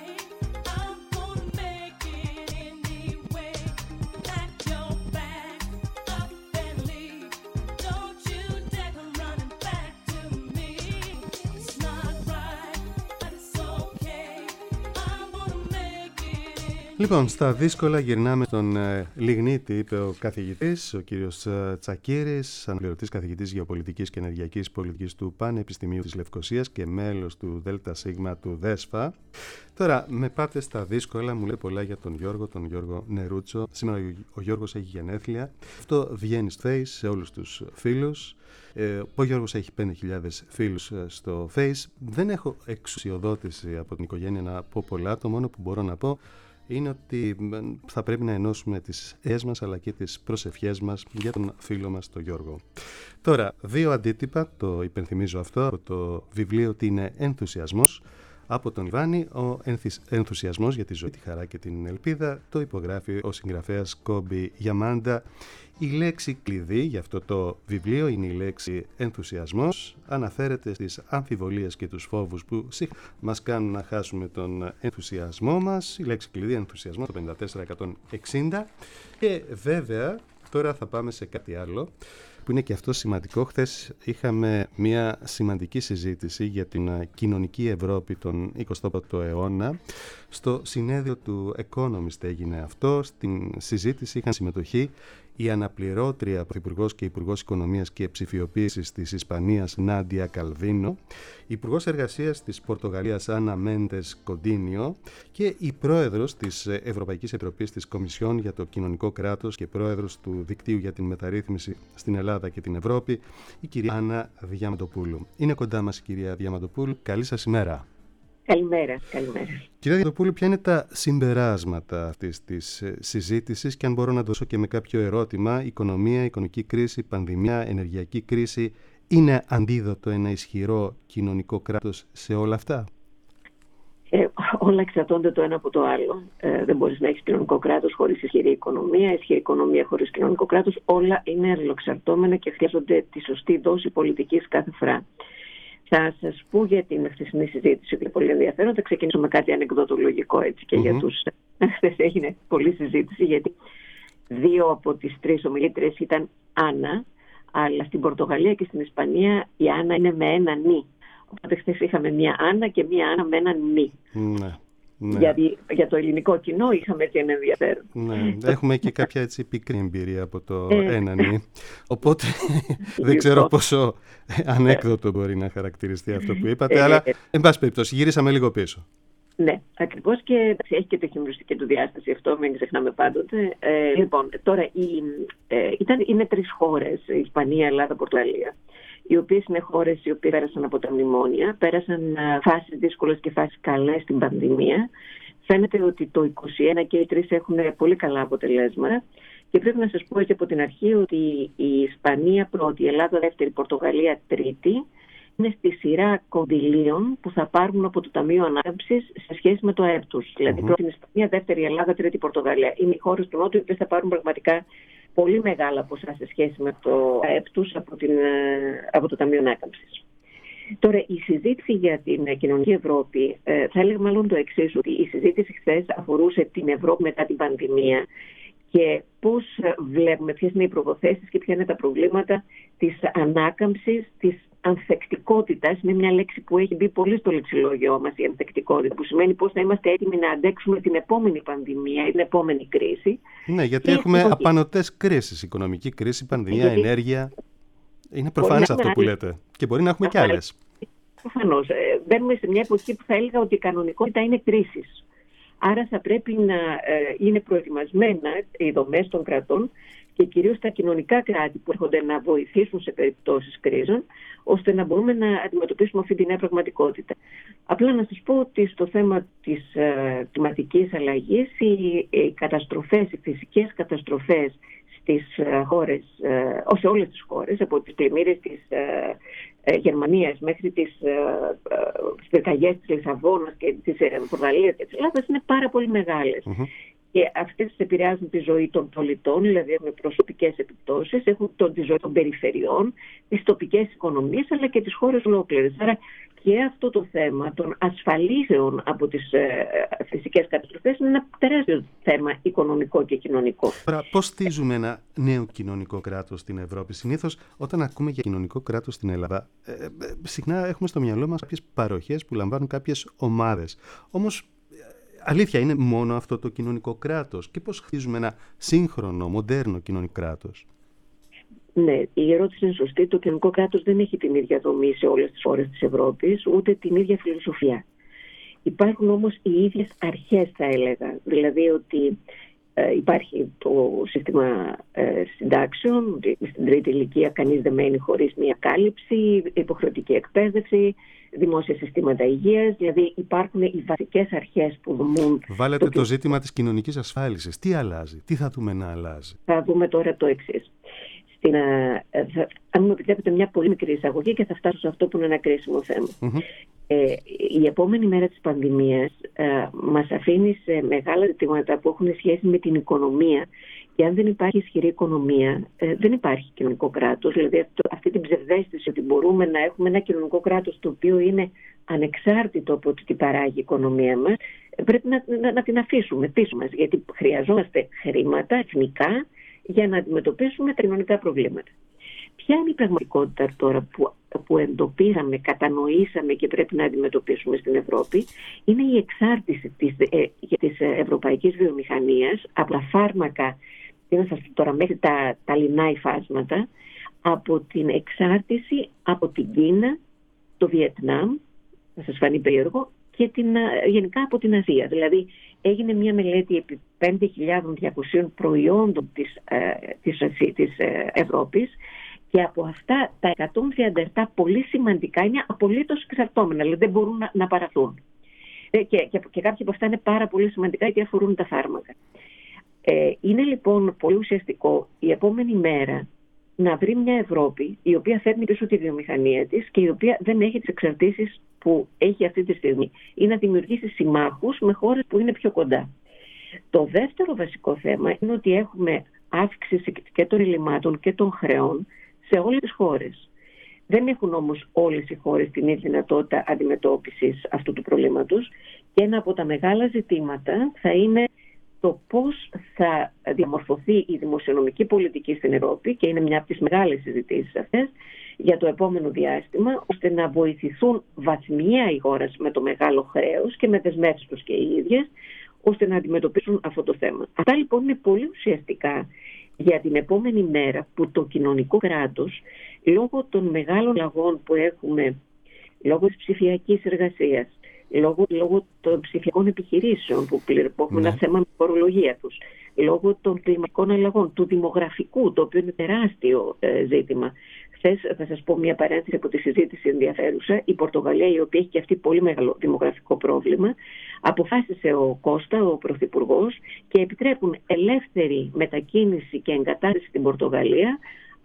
Λοιπόν, στα δύσκολα γυρνάμε στον ε, Λιγνίτη, είπε ο καθηγητής, ο κύριος ε, Τσακίρης, αναπληρωτής καθηγητής γεωπολιτικής και ενεργειακής πολιτικής του Πανεπιστημίου της Λευκωσίας και μέλος του ΔΣ του ΔΕΣΦΑ. Τώρα, με πάτε στα δύσκολα, μου λέει πολλά για τον Γιώργο, τον Γιώργο Νερούτσο. Σήμερα ο Γιώργος έχει γενέθλια. Αυτό βγαίνει στο Face σε όλους τους φίλους. Ε, ο Γιώργος έχει πέντε χιλιάδες φίλους στο Face. Δεν έχω εξουσιοδότηση από την οικογένεια να πω πολλά. Το μόνο που μπορώ να πω είναι ότι θα πρέπει να ενώσουμε τις αιές μας αλλά και τις προσευχές μας για τον φίλο μας τον Γιώργο. Τώρα, δύο αντίτυπα, το υπενθυμίζω αυτό, από το βιβλίο «Τι είναι ενθουσιασμός» από τον Ιβάνη. Ο ενθουσιασμός για τη ζωή, τη χαρά και την ελπίδα το υπογράφει ο συγγραφέας Κόμπι Γιαμάντα. Η λέξη κλειδί για αυτό το βιβλίο είναι η λέξη ενθουσιασμός. Αναφέρεται στις αμφιβολίες και τους φόβους που συχνά μας κάνουν να χάσουμε τον ενθουσιασμό μας. Η λέξη κλειδί ενθουσιασμό το πενήντα τέσσερα εκατόν εξήντα. Και βέβαια τώρα θα πάμε σε κάτι άλλο που είναι και αυτό σημαντικό. Χθες είχαμε μια σημαντική συζήτηση για την κοινωνική Ευρώπη τον εικοστό πρώτο αιώνα. Στο συνέδριο του Economist έγινε αυτό. Στην συζήτηση είχαν συμμετοχή η αναπληρώτρια Πρωθυπουργός και Υπουργός Οικονομίας και Ψηφιοποίησης της Ισπανίας Νάντια Καλβίνο, Υπουργός Εργασίας της Πορτογαλίας Άννα Μέντες Κοντίνιο και η Πρόεδρος της Ευρωπαϊκής Επιτροπής της Κομισιόν για το Κοινωνικό Κράτος και Πρόεδρος του Δικτύου για την Μεταρρύθμιση στην Ελλάδα και την Ευρώπη, η κυρία Άννα Διαμαντοπούλου. Είναι κοντά μας η κυρία Διαμαντοπούλου. Καλή σας ημέρα. Καλημέρα, καλημέρα. Κυρία Διαμαντοπούλου, ποια είναι τα συμπεράσματα αυτής της συζήτησης και αν μπορώ να δώσω και με κάποιο ερώτημα, οικονομία, οικονομική κρίση, πανδημία, ενεργειακή κρίση, είναι αντίδοτο ένα ισχυρό κοινωνικό κράτος σε όλα αυτά? Ε, όλα εξαρτώνται το ένα από το άλλο. Ε, δεν μπορείς να έχεις κοινωνικό κράτος χωρίς ισχυρή οικονομία, ισχυρή οικονομία χωρίς κοινωνικό κράτος. Όλα είναι αλληλοεξαρτώμενα και χρειάζονται τη σωστή δόση πολιτικής κάθε φορά. Θα σας πω για την χθεσινή συζήτηση, είναι πολύ ενδιαφέρον. Θα ξεκινήσω με κάτι ανεκδοτολογικό έτσι και mm-hmm. για τους... Χθες έγινε πολλή συζήτηση γιατί δύο από τις τρεις ομιλήτρες ήταν Άννα, αλλά στην Πορτογαλία και στην Ισπανία η Άννα είναι με ένα νι. Οπότε χθες είχαμε μία Άννα και μία Άννα με ένα νι. Ναι. Ναι. Γιατί για το ελληνικό κοινό είχαμε έτσι ένα ενδιαφέρον. Ναι, έχουμε και κάποια έτσι πικρή εμπειρία από το ένανι. Οπότε δεν ξέρω πόσο ανέκδοτο μπορεί να χαρακτηριστεί αυτό που είπατε, αλλά εν πάση περιπτώσει γυρίσαμε λίγο πίσω. Ναι, ακριβώς, και έχει και τη χιουμοριστική του διάσταση αυτό, μην ξεχνάμε πάντοτε. Ε, λοιπόν, τώρα η, ε, ήταν, είναι τρεις χώρες, Ισπανία, Ελλάδα, Πορτογαλία, οι οποίες είναι χώρες οι οποίες πέρασαν από τα μνημόνια, πέρασαν φάσεις δύσκολες και φάσεις καλές στην πανδημία. Φαίνεται ότι το είκοσι ένα και οι τρεις έχουν πολύ καλά αποτελέσματα και πρέπει να σας πω έτσι από την αρχή ότι η Ισπανία πρώτη, η Ελλάδα δεύτερη, η Πορτογαλία τρίτη είναι στη σειρά κονδυλίων που θα πάρουν από το Ταμείο Ανάκαμψης σε σχέση με το ΑΕΠ τους. Mm-hmm. Δηλαδή πρώτη η Ισπανία, δεύτερη η Ελλάδα, τρίτη η Πορτογαλία. Είναι οι χώρες του Νότου που θα πάρουν πραγματικά πολύ μεγάλα ποσά σε σχέση με το ΑΕΠ τους από, την, από το Ταμείο Ανάκαμψης. Τώρα, η συζήτηση για την κοινωνική Ευρώπη, ε, θα έλεγα μάλλον το εξής, ότι η συζήτηση χθες αφορούσε την Ευρώπη μετά την πανδημία και πώς βλέπουμε, ποιες είναι οι προποθέσεις και ποια είναι τα προβλήματα της ανάκαμψης, της ανθεκτικότητας. Είναι μια λέξη που έχει μπει πολύ στο λεξιλόγιο μας, η ανθεκτικότητα, που σημαίνει πώς θα είμαστε έτοιμοι να αντέξουμε την επόμενη πανδημία ή την επόμενη κρίση. Ναι, γιατί και έχουμε ότι... απανωτές κρίσεις, οικονομική κρίση, πανδημία, γιατί... ενέργεια. Είναι προφανές αυτό που λέτε. Και μπορεί να έχουμε κι άλλες. Προφανώς. Ε, μπαίνουμε σε μια εποχή που θα έλεγα ότι η κανονικότητα είναι κρίσεις. Άρα θα πρέπει να ε, είναι προετοιμασμένα οι δομές των κρατών και κυρίως τα κοινωνικά κράτη που έρχονται να βοηθήσουν σε περιπτώσεις κρίσεων, ώστε να μπορούμε να αντιμετωπίσουμε αυτή τη νέα πραγματικότητα. Απλά να σας πω ότι στο θέμα της ε, κλιματικής αλλαγής, οι, οι καταστροφές, οι φυσικές καταστροφές στις ε, χώρες, ε, σε όλες τις χώρες, από τις πλημμύρες της ε, ε, Γερμανίας μέχρι τις ε, ε, πυρκαγιές της Λισαβόνας και της ε, Πορτογαλίας και της Ελλάδας, είναι πάρα πολύ μεγάλες. Mm-hmm. Και αυτές επηρεάζουν τη ζωή των πολιτών, δηλαδή έχουν προσωπικές επιπτώσεις, έχουν τον, τη ζωή των περιφερειών, τις τοπικές οικονομίες, αλλά και τις χώρες ολόκληρες. Άρα και αυτό το θέμα των ασφαλίσεων από τις ε, φυσικές καταστροφές είναι ένα τεράστιο θέμα οικονομικό και κοινωνικό. Τώρα, πώς στίζουμε ένα νέο κοινωνικό κράτος στην Ευρώπη? Συνήθως όταν ακούμε για κοινωνικό κράτος στην Ελλάδα, ε, ε, συχνά έχουμε στο μυαλό μας κάποιες παροχές που λαμβάνουν κάποιες ομάδες. Όμως, αλήθεια, είναι μόνο αυτό το κοινωνικό κράτος? Και πώς χτίζουμε ένα σύγχρονο, μοντέρνο κοινωνικό κράτος? Ναι, η ερώτηση είναι σωστή. Το κοινωνικό κράτος δεν έχει την ίδια δομή σε όλες τις χώρες της Ευρώπης, ούτε την ίδια φιλοσοφία. Υπάρχουν όμως οι ίδιες αρχές, θα έλεγα. Δηλαδή ότι ε, υπάρχει το σύστημα ε, συντάξεων, ότι στην τρίτη ηλικία κανείς δεν μένει χωρίς μια κάλυψη, υποχρεωτική εκπαίδευση, δημόσια συστήματα υγείας, δηλαδή υπάρχουν οι βασικές αρχές που δομούν. Βάλετε το, το ζήτημα της κοινωνικής ασφάλισης. Τι αλλάζει, τι θα δούμε να αλλάζει? Θα δούμε τώρα το εξής. Στην, α, θα, αν μου επιτρέπετε μια πολύ μικρή εισαγωγή και θα φτάσω σε αυτό που είναι ένα κρίσιμο θέμα. Mm-hmm. Ε, η επόμενη μέρα της πανδημίας ε, μας αφήνει σε μεγάλα ζητήματα που έχουν σχέση με την οικονομία. Και αν δεν υπάρχει ισχυρή οικονομία, ε, δεν υπάρχει κοινωνικό κράτος. Δηλαδή αυτό, αυτή την ψευδαίσθηση ότι μπορούμε να έχουμε ένα κοινωνικό κράτος το οποίο είναι ανεξάρτητο από το τι παράγει η οικονομία μας, ε, πρέπει να, να, να την αφήσουμε πίσω μας. Γιατί χρειαζόμαστε χρήματα εθνικά για να αντιμετωπίσουμε τα κοινωνικά προβλήματα. Ποια είναι η πραγματικότητα τώρα που, που εντοπίσαμε, κατανοήσαμε και πρέπει να αντιμετωπίσουμε στην Ευρώπη? Είναι η εξάρτηση της, ε, της ευρωπαϊκής βιομηχανίας από τα φάρμακα τι να σας πω τώρα, μέχρι τα, τα λινά υφάσματα, από την εξάρτηση από την Κίνα, το Βιετνάμ, θα σας φανεί περίεργο, και την, γενικά από την Ασία. Δηλαδή έγινε μια μελέτη επί πέντε χιλιάδες διακόσιων προϊόντων της, ε, της, της ε, Ευρώπης, και από αυτά τα εκατόν τριάντα επτά πολύ σημαντικά είναι απολύτως εξαρτώμενα, δηλαδή δεν μπορούν να, να παραθούν. Και, και, και κάποια από αυτά είναι πάρα πολύ σημαντικά γιατί αφορούν τα φάρμακα. Ε, είναι λοιπόν πολύ ουσιαστικό η επόμενη μέρα να βρει μια Ευρώπη η οποία φέρνει πίσω τη βιομηχανία της και η οποία δεν έχει τις εξαρτήσεις που έχει αυτή τη στιγμή, ή να δημιουργήσει συμμάχους με χώρες που είναι πιο κοντά. Το δεύτερο βασικό θέμα είναι ότι έχουμε αύξηση και των ελλημάτων και των χρεών σε όλες τις χώρες. Δεν έχουν όμως όλες οι χώρες την ίδια δυνατότητα αντιμετώπισης αυτού του προβλήματος, και ένα από τα μεγάλα ζητήματα θα είναι το πώς θα διαμορφωθεί η δημοσιονομική πολιτική στην Ευρώπη, και είναι μια από τις μεγάλες συζητήσεις αυτές για το επόμενο διάστημα, ώστε να βοηθηθούν βαθμιαία οι χώρες με το μεγάλο χρέος και με δεσμεύσεις τους και οι ίδιες, ώστε να αντιμετωπίσουν αυτό το θέμα. Αυτά λοιπόν είναι πολύ ουσιαστικά για την επόμενη μέρα που το κοινωνικό κράτος, λόγω των μεγάλων αλλαγών που έχουμε, λόγω της ψηφιακής εργασίας, λόγω, λόγω των ψηφιακών επιχειρήσεων που, που έχουμε ναι. ένα θέμα με φορολογία τους, λόγω των κλιματικών αλλαγών, του δημογραφικού, το οποίο είναι τεράστιο ε, ζήτημα. Χθες, θα σας πω μια παρένθεση από τη συζήτηση ενδιαφέρουσα, η Πορτογαλία, η οποία έχει και αυτή πολύ μεγάλο δημογραφικό πρόβλημα, αποφάσισε ο Κώστα, ο Πρωθυπουργός, και επιτρέπουν ελεύθερη μετακίνηση και εγκατάσταση στην Πορτογαλία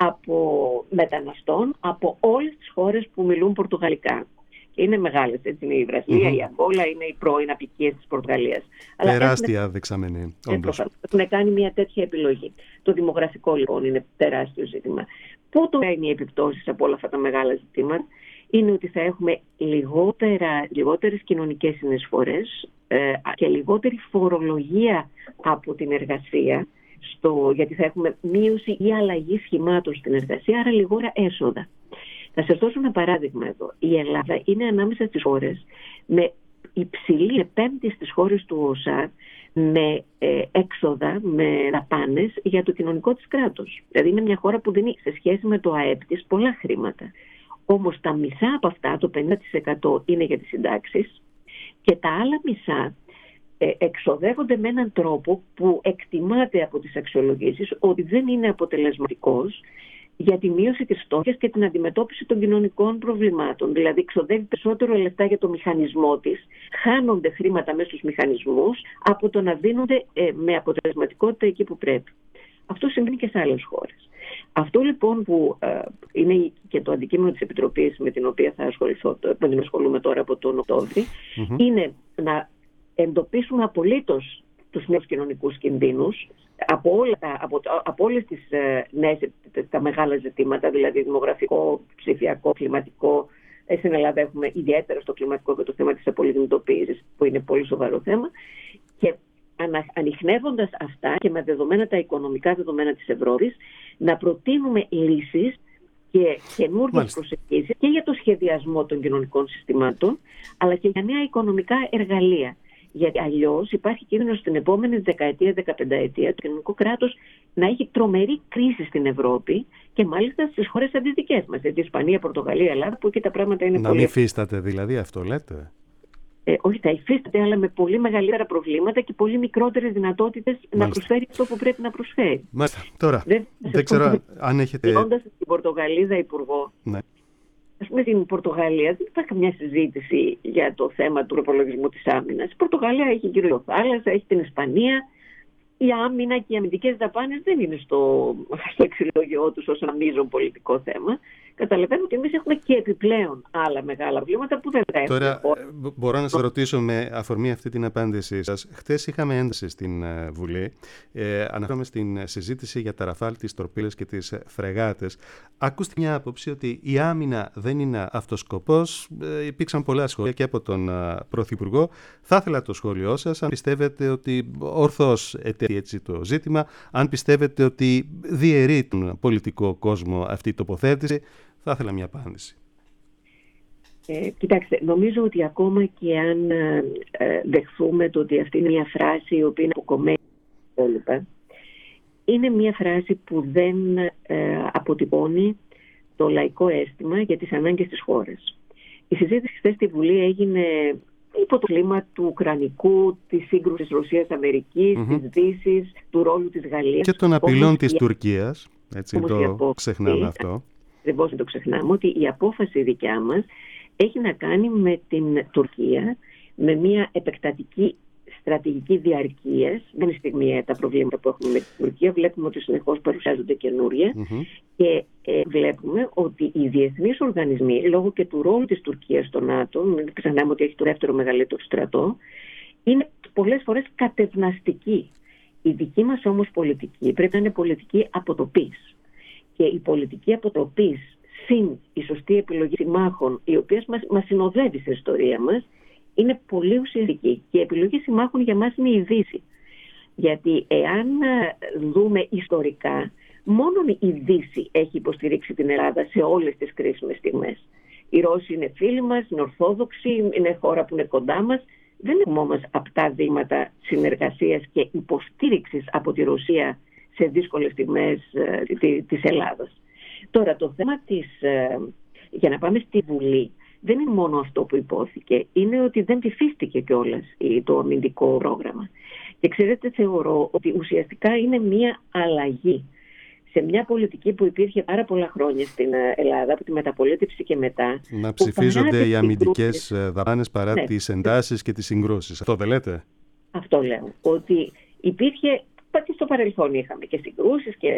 από μεταναστών από όλες τις χώρες που μιλούν πορτογαλικά. Είναι μεγάλες, έτσι είναι η Βραζιλία, mm-hmm. η Αγκόλα, είναι οι πρώην απικίες της Πορτογαλίας. Τεράστια έχουν... δεξαμενή, όντως. Έχουν κάνει μια τέτοια επιλογή. Το δημογραφικό λοιπόν είναι τεράστιο ζήτημα. Πού τώρα είναι οι επιπτώσεις από όλα αυτά τα μεγάλα ζητήματα? Είναι ότι θα έχουμε λιγότερα, λιγότερες κοινωνικές συνεισφορές ε, και λιγότερη φορολογία από την εργασία, στο, γιατί θα έχουμε μείωση ή αλλαγή σχημάτων στην εργασία, άρα λιγότερα έσοδα. Θα σας δώσω ένα παράδειγμα εδώ. Η Ελλάδα είναι ανάμεσα στις χώρες με υψηλή, είναι πέμπτη στις χώρες του ΟΣΑ με ε, έξοδα, με δαπάνες για το κοινωνικό της κράτος. Δηλαδή είναι μια χώρα που δίνει σε σχέση με το ΑΕΠ της πολλά χρήματα. Όμως τα μισά από αυτά, το πενήντα τοις εκατό, είναι για τις συντάξεις, και τα άλλα μισά ε, εξοδεύονται με έναν τρόπο που εκτιμάται από τις αξιολογήσεις ότι δεν είναι αποτελεσματικός για τη μείωση της φτώχειας και την αντιμετώπιση των κοινωνικών προβλημάτων. Δηλαδή, ξοδεύει περισσότερο λεφτά για το μηχανισμό της, χάνονται χρήματα μέσα στους μηχανισμούς από το να δίνονται ε, με αποτελεσματικότητα εκεί που πρέπει. Αυτό συμβαίνει και σε άλλες χώρες. Αυτό λοιπόν που ε, είναι και το αντικείμενο της Επιτροπής με την οποία θα ασχοληθώ, με την ασχολούμαι τώρα από τον Οκτώβρη, mm-hmm. είναι να εντοπίσουμε απολύτως τους νέους κοινωνικούς κινδύνους από, όλα, από, από όλες τις ε, νέες, τα μεγάλα ζητήματα, δηλαδή δημογραφικό, ψηφιακό, κλιματικό. Στην Ελλάδα έχουμε ιδιαίτερα στο κλιματικό και το θέμα της απολιγνητοποίησης, που είναι πολύ σοβαρό θέμα, και ανα, ανιχνεύοντας αυτά και με δεδομένα τα οικονομικά δεδομένα της Ευρώπης, να προτείνουμε λύσεις και καινούργιες προσεγγίσεις και για το σχεδιασμό των κοινωνικών συστημάτων, αλλά και για νέα οικονομικά εργαλεία. Γιατί αλλιώς υπάρχει κίνδυνος στην επόμενη δεκαετία, δεκαπενταετία, το κοινωνικό κράτος να έχει τρομερή κρίση στην Ευρώπη, και μάλιστα στις χώρες αντιδικές μας, δηλαδή Ισπανία, Πορτογαλία, Ελλάδα, που εκεί τα πράγματα είναι να πολύ. Να μην υφίσταται δηλαδή, αυτό λέτε? Ε, όχι, θα υφίσταται, αλλά με πολύ μεγαλύτερα προβλήματα και πολύ μικρότερες δυνατότητες μάλιστα να προσφέρει αυτό που πρέπει να προσφέρει. Μάλιστα. Τώρα, δεν, δεν ξέρω πω, αν έχετε. Μιλώντας στην Πορτογαλίδα υπουργό. Ναι. Ας πούμε, στην Πορτογαλία δεν υπάρχει καμιά συζήτηση για το θέμα του προπολογισμού της άμυνας. Η Πορτογαλία έχει γύρω θάλασσα, έχει την Ισπανία. Η άμυνα και οι αμυντικές δαπάνες δεν είναι στο, στο εξυλόγιό τους ως ένα μείζον πολιτικό θέμα. Καταλαβαίνω ότι εμείς έχουμε και επιπλέον άλλα μεγάλα προβλήματα που δεν θα έχουμε. Τώρα, μπορώ να σας ρωτήσω με αφορμή αυτή την απάντησή σας. Χθες είχαμε ένταση στην Βουλή. Ε, αναφέρομαι στην συζήτηση για τα Ραφάλ, τις τορπίλες και τις φρεγάτες. Ακούστε μια άποψη ότι η άμυνα δεν είναι αυτός σκοπός. Ε, υπήρξαν πολλά σχόλια και από τον uh, Πρωθυπουργό. Θα ήθελα το σχόλιο σας, αν πιστεύετε ότι ορθώς ετέθη έτσι το ζήτημα, αν πιστεύετε ότι διαιρεί τον πολιτικό κόσμο αυτή η τοποθέτηση. Θα ήθελα μια απάντηση. Ε, κοιτάξτε, νομίζω ότι ακόμα και αν ε, δεχθούμε το ότι αυτή είναι μια φράση η οποία είναι αποκομμένη, είναι μια φράση που δεν ε, αποτυπώνει το λαϊκό αίσθημα για τις ανάγκες της χώρας. Η συζήτηση χθες στη Βουλή έγινε υπό το κλίμα του Ουκρανικού, της σύγκρουσης Ρωσίας-Αμερικής, mm-hmm. της Δύσης, του ρόλου της Γαλλίας. Και των απειλών όμως της η... Τουρκίας, έτσι το απόφαση, ξεχνάμε αυτό. Δεν μπορούμε να το ξεχνάμε, ότι η απόφαση δικιά μας έχει να κάνει με την Τουρκία, με μια επεκτατική στρατηγική διαρκείας. Δεν είναι στιγμή τα προβλήματα που έχουμε με την Τουρκία. Βλέπουμε ότι συνεχώς παρουσιάζονται καινούρια mm-hmm. και ε, βλέπουμε ότι οι διεθνείς οργανισμοί, λόγω και του ρόλου της Τουρκίας στο ΝΑΤΟ, μην ξεχνάμε ότι έχει το δεύτερο μεγαλύτερο στρατό, είναι πολλές φορές κατευναστικοί. Η δική μας όμως πολιτική πρέπει να είναι πολιτική αποτοπής. Και η πολιτική αποτοπής συν η σωστή επιλογή συμμάχων, η οποία μας, μας συνοδεύει στην ιστορία μας, είναι πολύ ουσιαστική. Και η επιλογή συμμάχων για μας είναι η Δύση. Γιατί εάν δούμε ιστορικά, μόνο η Δύση έχει υποστηρίξει την Ελλάδα σε όλες τις κρίσιμες στιγμές. Οι Ρώσοι είναι φίλοι μας, είναι Ορθόδοξοι, είναι χώρα που είναι κοντά μας. Δεν έχουμε όμως απτά δείγματα συνεργασίας και υποστήριξης από τη Ρωσία σε δύσκολες στιγμές της Ελλάδας. Τώρα το θέμα της, για να πάμε στη Βουλή, δεν είναι μόνο αυτό που υπόθηκε, είναι ότι δεν ψηφίστηκε κιόλας το αμυντικό πρόγραμμα. Και ξέρετε, θεωρώ ότι ουσιαστικά είναι μια αλλαγή σε μια πολιτική που υπήρχε πάρα πολλά χρόνια στην Ελλάδα, από τη μεταπολίτευση και μετά. Να ψηφίζονται οι αμυντικές δαπάνες παρά ναι. τις εντάσεις και τις συγκρούσεις. Αυτό δεν λέτε? Αυτό λέω. Ότι υπήρχε, και στο παρελθόν είχαμε και συγκρούσεις και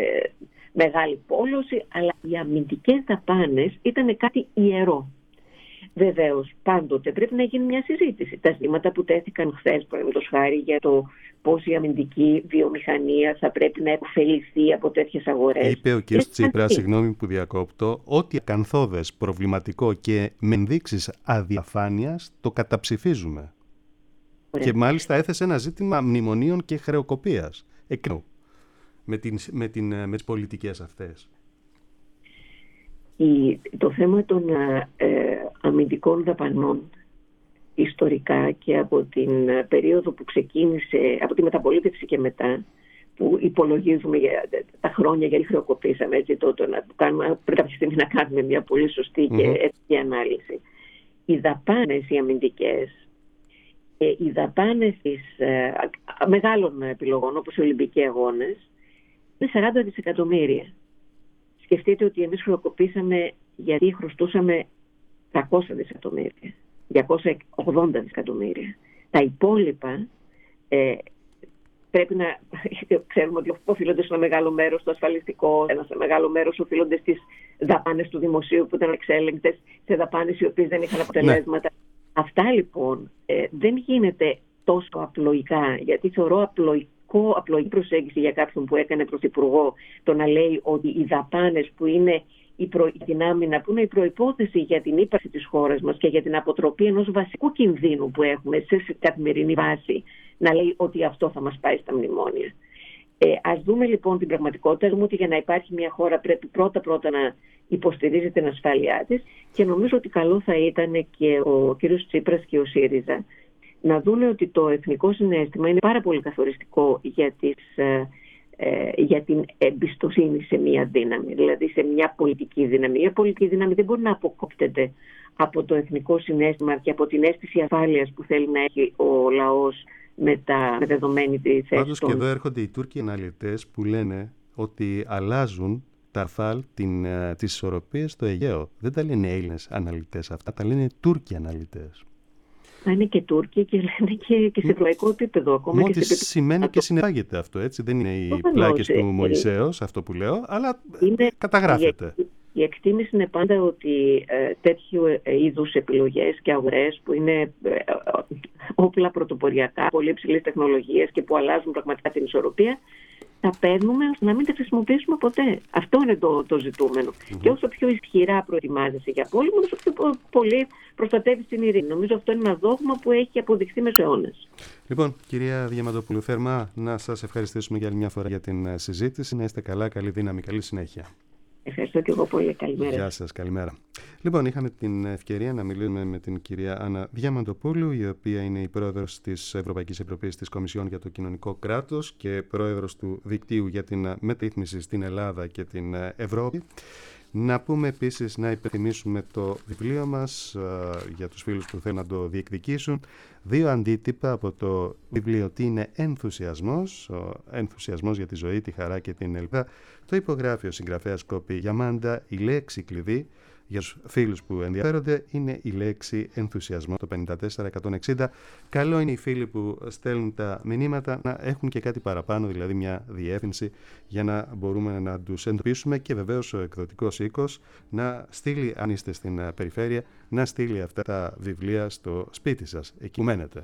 μεγάλη πόλωση, αλλά οι αμυντικές δαπάνες ήταν κάτι ιερό. Βεβαίως, πάντοτε πρέπει να γίνει μια συζήτηση. Τα ζητήματα που τέθηκαν χθες, παραδείγματος χάρη, για το πώς η αμυντική βιομηχανία θα πρέπει να ωφεληθεί από τέτοιες αγορές. Είπε ο κ. Τσίπρας, συγγνώμη που διακόπτω, ότι ακανθώδες, προβληματικό και με ενδείξεις αδιαφάνειας το καταψηφίζουμε. Ωραία. Και μάλιστα έθεσε ένα ζήτημα μνημονίων και χρεοκοπίας εκ νέου με, την, με, την, με τις πολιτικές αυτές. Η, το θέμα των ε, αμυντικών δαπανών ιστορικά και από την περίοδο που ξεκίνησε, από τη μεταπολίτευση και μετά, που υπολογίζουμε για τα χρόνια γιατί χρεοκοπήσαμε, έτσι, το, το, να κάνουμε, πρέπει κάποια στιγμή να κάνουμε μια πολύ σωστή και έτοιμη mm-hmm. ανάλυση. Οι δαπάνες οι αμυντικές, ε, οι δαπάνες της, ε, μεγάλων επιλογών όπως οι Ολυμπικοί Αγώνες, είναι σαράντα δισεκατομμύρια. Σκεφτείτε ότι εμείς χρεοκοπήσαμε γιατί χρωστούσαμε τριακόσια δισεκατομμύρια, διακόσια ογδόντα δισεκατομμύρια. Τα υπόλοιπα ε, πρέπει να ξέρουμε ότι οφείλονται σε ένα μεγάλο μέρος στο ασφαλιστικό, ένα μεγάλο μέρος οφείλονται στις δαπάνες του δημοσίου που ήταν εξέλεγκτες, σε δαπάνες οι οποίες δεν είχαν αποτελέσματα. Ναι. Αυτά λοιπόν ε, δεν γίνεται τόσο απλοϊκά, γιατί θεωρώ απλοϊκό, απλοϊκή προσέγγιση για κάποιον που έκανε πρωθυπουργό το να λέει ότι οι δαπάνες που είναι η προ... την άμυνα, που είναι η προϋπόθεση για την ύπαρξη της χώρας μας και για την αποτροπή ενός βασικού κινδύνου που έχουμε σε καθημερινή βάση, να λέει ότι αυτό θα μας πάει στα μνημόνια. Ε, ας δούμε λοιπόν την πραγματικότητα. Δούμε ότι για να υπάρχει μια χώρα πρέπει πρώτα-πρώτα να υποστηρίζει την ασφάλειά της, και νομίζω ότι καλό θα ήταν και ο κ. Τσίπρας και ο ΣΥΡΙΖΑ να δούνε ότι το εθνικό συναίσθημα είναι πάρα πολύ καθοριστικό για, τις, ε, ε, για την εμπιστοσύνη σε μια δύναμη, δηλαδή σε μια πολιτική δύναμη. Η πολιτική δύναμη δεν μπορεί να αποκόπτεται από το εθνικό συναίσθημα και από την αίσθηση ασφάλειας που θέλει να έχει ο λαός με, τα, με δεδομένη τη θέση. Πάντως και εδώ έρχονται οι Τούρκοι αναλυτές που λένε ότι αλλάζουν τα φάλ τις ισορροπίες στο Αιγαίο. Δεν τα λένε Έλληνες αναλυτές αυτά, τα λένε Τούρκοι αναλυτές. Να είναι και Τούρκοι και λένε και, και σε ευρωπαϊκό επίπεδο. Ακόμα Ό,τι και σε σημαίνει και συνεπάγεται αυτό, έτσι. Δεν είναι οι πλάκες του Μωυσέως αυτό που λέω, αλλά είναι, καταγράφεται. Η, η εκτίμηση είναι πάντα ότι ε, τέτοιου ε, είδους επιλογές και αγορές που είναι ε, ε, όπλα πρωτοποριακά, πολύ υψηλής τεχνολογίας και που αλλάζουν πραγματικά την ισορροπία, τα παίρνουμε ώστε να μην τα χρησιμοποιήσουμε ποτέ. Αυτό είναι το, το ζητούμενο. Mm-hmm. Και όσο πιο ισχυρά προετοιμάζεσαι για πόλεμο, όσο πιο πολύ προστατεύεις την ειρήνη. Νομίζω αυτό είναι ένα δόγμα που έχει αποδειχθεί μες αιώνες. Λοιπόν, κυρία Διαμαντοπούλου, θερμά να σας ευχαριστήσουμε για άλλη μια φορά για την συζήτηση. Να είστε καλά, καλή δύναμη, καλή συνέχεια. Ευχαριστώ και εγώ πολύ. Καλημέρα. Γεια σας, καλημέρα. Λοιπόν, είχαμε την ευκαιρία να μιλήσουμε με την κυρία Άννα Διαμαντοπούλου, η οποία είναι η πρόεδρος της Ευρωπαϊκής Επιτροπής της Κομισιόν για το Κοινωνικό Κράτος και πρόεδρος του Δικτύου για την Μεταρρύθμιση στην Ελλάδα και την Ευρώπη. Να πούμε επίσης, να υπενθυμίσουμε το βιβλίο μας α, για τους φίλους που θέλουν να το διεκδικήσουν. Δύο αντίτυπα από το βιβλίο «Τι είναι ενθουσιασμός», ο ενθουσιασμός για τη ζωή, τη χαρά και την ελπίδα. Το υπογράφει ο συγγραφέας Κόπη Γιαμάντα. Η λέξη κλειδί για τους φίλους που ενδιαφέρονται είναι η λέξη ενθουσιασμό, το πέντε τέσσερα εκατόν εξήντα. Καλό είναι οι φίλοι που στέλνουν τα μηνύματα να έχουν και κάτι παραπάνω, δηλαδή μια διεύθυνση, για να μπορούμε να τους εντοπίσουμε, και βεβαίως ο εκδοτικός οίκος να στείλει, αν είστε στην περιφέρεια, να στείλει αυτά τα βιβλία στο σπίτι σας, εκεί που μένετε.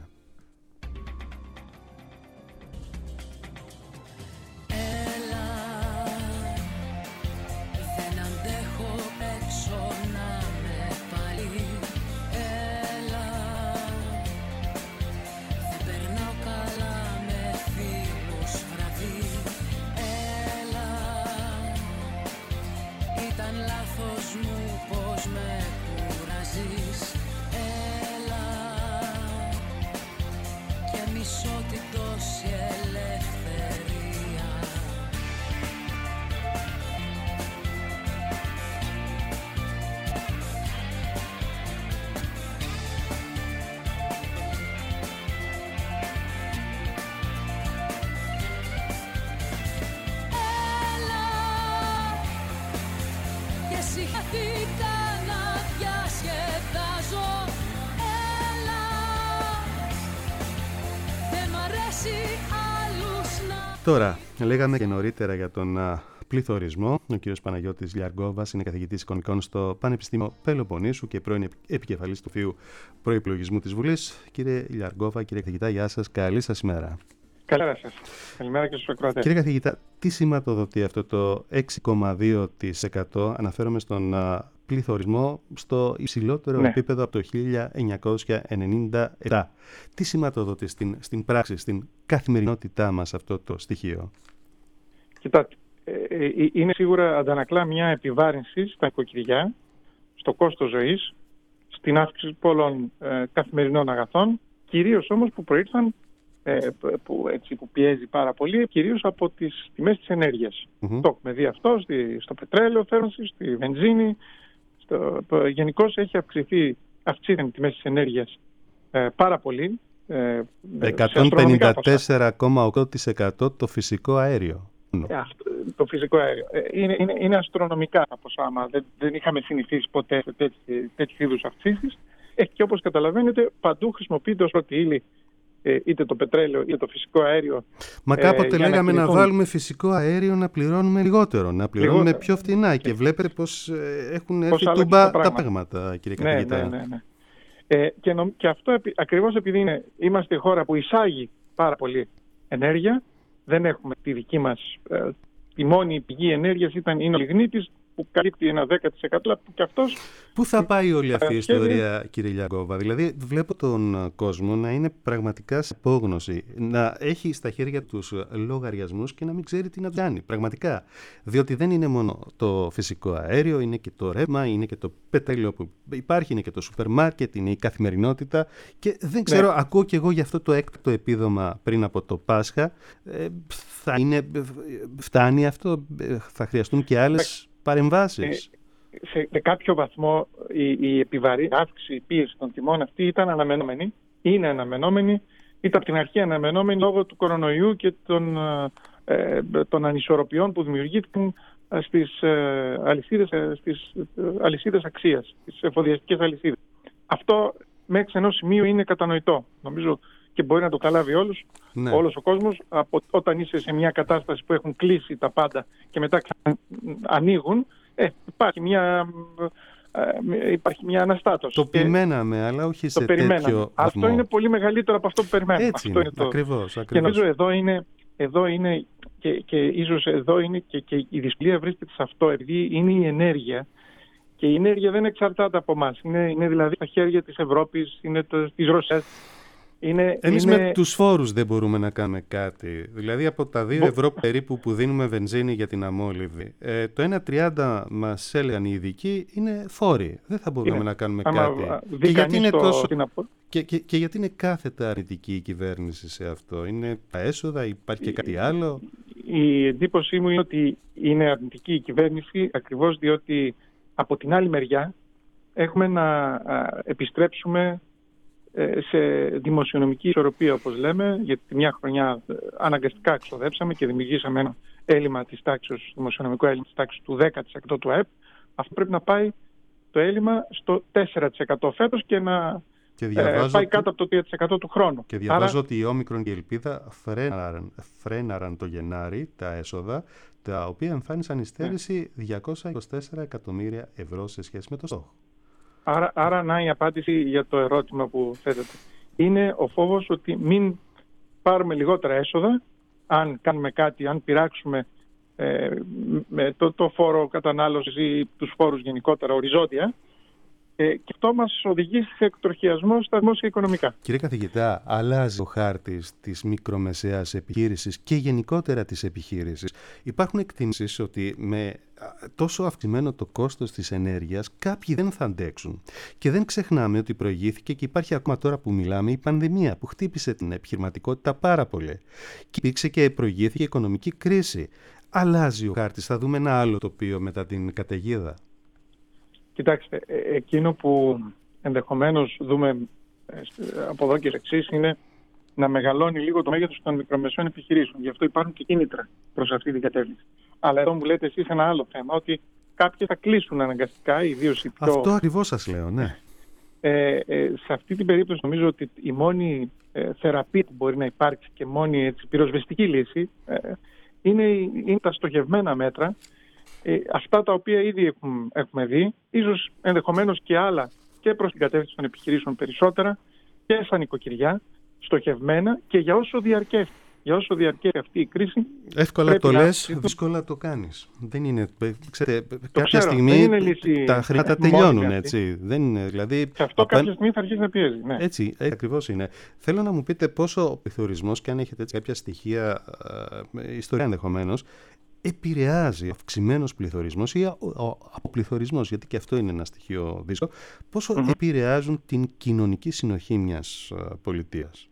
Τώρα, λέγαμε και νωρίτερα για τον α, πληθωρισμό. Ο κύριος Παναγιώτης Λιαργκόβας είναι καθηγητής εικονικών στο Πανεπιστήμιο Πελοποννήσου και πρώην επικεφαλής του Θείου Προϋπολογισμού της Βουλής. Κύριε Λιαργκόβα, κύριε καθηγητά, γεια σας, καλή σας ημέρα. Καλημέρα σας. Καλημέρα και στους ακροατές. Κύριε καθηγητά, τι σηματοδοτεί αυτό το έξι κόμμα δύο τοις εκατό, αναφέρομαι στον α, πληθωρισμό, στο υψηλότερο ναι. επίπεδο από το χίλια εννιακόσια ενενήντα επτά. Τι σηματοδοτεί στην, στην πράξη, στην καθημερινότητά μας αυτό το στοιχείο? Κοιτάτε, ε, ε, είναι σίγουρα αντανακλά μια επιβάρυνση στα νοικοκυριά, στο κόστος ζωής, στην αύξηση πολλών ε, καθημερινών αγαθών, κυρίως όμως που προήλθαν, ε, που, έτσι, που πιέζει πάρα πολύ, κυρίως από τις τιμές της ενέργειας. Mm-hmm. Το έχουμε δει αυτό στη, στο πετρέλαιο θέρμανση, στη βενζίνη. Γενικώς έχει αυξηθεί, αυξήθηκαν οι τιμές της ενέργειας ε, πάρα πολύ. Ε, εκατόν πενήντα τέσσερα κόμμα οκτώ τοις εκατό το φυσικό αέριο. Ε, αυτό, το φυσικό αέριο. Ε, είναι, είναι, είναι αστρονομικά τα ποσά. Δεν, δεν είχαμε συνηθίσει ποτέ τέτοιου είδους αυξήσεις. Ε, και όπως καταλαβαίνετε, παντού χρησιμοποιείται ως πρώτη ύλη είτε το πετρέλαιο είτε το φυσικό αέριο. Μα κάποτε ε, λέγαμε να, να βάλουμε φυσικό αέριο να πληρώνουμε λιγότερο, να πληρώνουμε λιγότερο. πιο φθηνά και βλέπετε πως ε, έχουν έρθει τούμπα τα πράγματα, κύριε ναι, καθηγητά. Ναι, ναι, ναι. Ε, και, νο, και αυτό επί, ακριβώς επειδή είναι, είμαστε η χώρα που εισάγει πάρα πολύ ενέργεια, δεν έχουμε τη δική μας, ε, η μόνη πηγή ενέργειας ήταν, είναι ο λιγνίτης, που καλύπτει ένα δέκα τοις εκατό που και αυτός... Πού θα πάει όλη αυτή η ιστορία, κύριε Λιαργκόβα? Δηλαδή βλέπω τον κόσμο να είναι πραγματικά σε απόγνωση, να έχει στα χέρια τους λογαριασμούς και να μην ξέρει τι να κάνει, πραγματικά. Διότι δεν είναι μόνο το φυσικό αέριο, είναι και το ρεύμα, είναι και το πετρέλαιο που υπάρχει, είναι και το σούπερ μάρκετ, είναι η καθημερινότητα και δεν ξέρω, ναι. ακούω και εγώ για αυτό το έκτακτο επίδομα πριν από το Πάσχα. Ε, θα είναι, φτάνει αυτό, θα χρειαστούν και άλλες παρεμβάσεις? Ε, σε, σε κάποιο βαθμό η, η επιβαρή αύξηση, η πίεση των τιμών αυτή ήταν αναμενόμενη, είναι αναμενόμενη, ήταν από την αρχή αναμενόμενη λόγω του κορονοϊού και των, ε, των ανισορροπιών που δημιουργήθηκαν στις, ε, αλυσίδες, ε, στις ε, αλυσίδες αξίας, στις εφοδιαστικές αλυσίδες. Αυτό μέχρι ενός σημείου είναι κατανοητό, νομίζω, και μπορεί να το καταλάβει όλους, ναι. όλος ο κόσμος. Από, όταν είσαι σε μια κατάσταση που έχουν κλείσει τα πάντα και μετά ανοίγουν, ε, υπάρχει, μια, ε, υπάρχει μια αναστάτωση. Το περιμέναμε, αλλά όχι σε τέτοιο βαθμό. Αυτό είναι πολύ μεγαλύτερο από αυτό που περιμέναμε. Έτσι αυτό είναι, είναι το... ακριβώς, ακριβώς. Και νομίζω εδώ είναι, εδώ είναι και, και ίσως εδώ είναι και, και η δυσκολία βρίσκεται σε αυτό, επειδή είναι η ενέργεια. Και η ενέργεια δεν εξαρτάται από εμάς. Είναι, είναι δηλαδή στα χέρια της Ευρώπης, είναι το, της Ρωσίας. Είναι, Εμείς είναι... με τους φόρους δεν μπορούμε να κάνουμε κάτι. Δηλαδή από τα δύο ευρώ περίπου που δίνουμε βενζίνη για την αμόλυβη, ε, το ένα τριάντα μας έλεγαν οι ειδικοί είναι φόροι. Δεν θα μπορούμε είναι. να κάνουμε Άμα, κάτι. Και γιατί, είναι το... τόσο... και, και, και γιατί είναι κάθετα αρνητική η κυβέρνηση σε αυτό? Είναι τα έσοδα, υπάρχει και κάτι άλλο? Η εντύπωσή μου είναι ότι είναι αρνητική η κυβέρνηση ακριβώς διότι από την άλλη μεριά έχουμε να επιστρέψουμε σε δημοσιονομική ισορροπία, όπως λέμε, γιατί μια χρονιά αναγκαστικά ξοδέψαμε και δημιουργήσαμε ένα έλλειμμα της τάξης, δημοσιονομικό έλλειμμα της τάξης του δέκα τοις εκατό του ΑΕΠ. Αυτό πρέπει να πάει το έλλειμμα στο τέσσερα τοις εκατό φέτος και να και ε, πάει κάτω από το τρία τοις εκατό του χρόνου. Και διαβάζω Άρα... ότι η Όμικρον και η Ελπίδα φρέναραν, φρέναραν το Γενάρη τα έσοδα, τα οποία εμφάνισαν υστέρηση ναι. διακόσια είκοσι τέσσερα εκατομμύρια ευρώ σε σχέση με το στόχο. Άρα, άρα να η απάντηση για το ερώτημα που θέτετε. Είναι ο φόβος ότι μην πάρουμε λιγότερα έσοδα, αν κάνουμε κάτι, αν πειράξουμε ε, με το, το φόρο κατανάλωσης ή τους φόρους γενικότερα οριζόντια, ε, και αυτό μας οδηγεί σε εκτροχιασμό στα δημόσια οικονομικά. Κύριε καθηγητά, αλλάζει ο χάρτης της μικρομεσαίας επιχείρησης και γενικότερα της επιχείρησης. Υπάρχουν εκτιμήσεις ότι με τόσο αυξημένο το κόστος της ενέργειας κάποιοι δεν θα αντέξουν. Και δεν ξεχνάμε ότι προηγήθηκε και υπάρχει ακόμα τώρα που μιλάμε η πανδημία που χτύπησε την επιχειρηματικότητα πάρα πολύ. Και υπήρξε και προηγήθηκε η οικονομική κρίση. Αλλάζει ο χάρτης, θα δούμε ένα άλλο τοπίο μετά την καταιγίδα. Κοιτάξτε, εκείνο που ενδεχομένως δούμε από εδώ και εξής είναι να μεγαλώνει λίγο το μέγεθος των μικρομεσαίων επιχειρήσεων. Γι' αυτό υπάρχουν και κίνητρα προς αυτή την κατεύθυνση. Αλλά εδώ μου λέτε εσείς ένα άλλο θέμα, ότι κάποιοι θα κλείσουν αναγκαστικά, ιδίως οι πιο... Αυτό ακριβώς σας λέω, ναι. Ε, ε, σε αυτή την περίπτωση νομίζω ότι η μόνη ε, θεραπεία που μπορεί να υπάρξει και μόνη έτσι, πυροσβεστική λύση ε, είναι, είναι τα στοχευμένα μέτρα, ε, αυτά τα οποία ήδη έχουμε, έχουμε δει, ίσως ενδεχομένως και άλλα και προς την κατεύθυνση των επιχειρήσεων περισσότερα και στα νοικοκυριά, στοχευμένα και για όσο διαρκέσει. Για όσο διαρκέσει αυτή η κρίση. Εύκολα το λες, να... δύσκολα το κάνεις. Δεν είναι. Ξέρετε, κάποια ξέρω, στιγμή είναι λύση... τα χρήματα τελειώνουν, έτσι. Δεν είναι, δηλαδή, και αυτό απέν... κάποια στιγμή θα αρχίσει να πιέζει. Ναι. Έτσι, έτσι ακριβώς είναι. Θέλω να μου πείτε πόσο ο πληθωρισμός, και αν έχετε έτσι κάποια στοιχεία, ε, ιστορία ενδεχομένως, επηρεάζει ο αυξημένος πληθωρισμός ή ο, ο αποπληθωρισμός, γιατί και αυτό είναι ένα στοιχείο δύσκολο, πόσο mm-hmm. επηρεάζουν την κοινωνική συνοχή μιας uh, πολιτείας.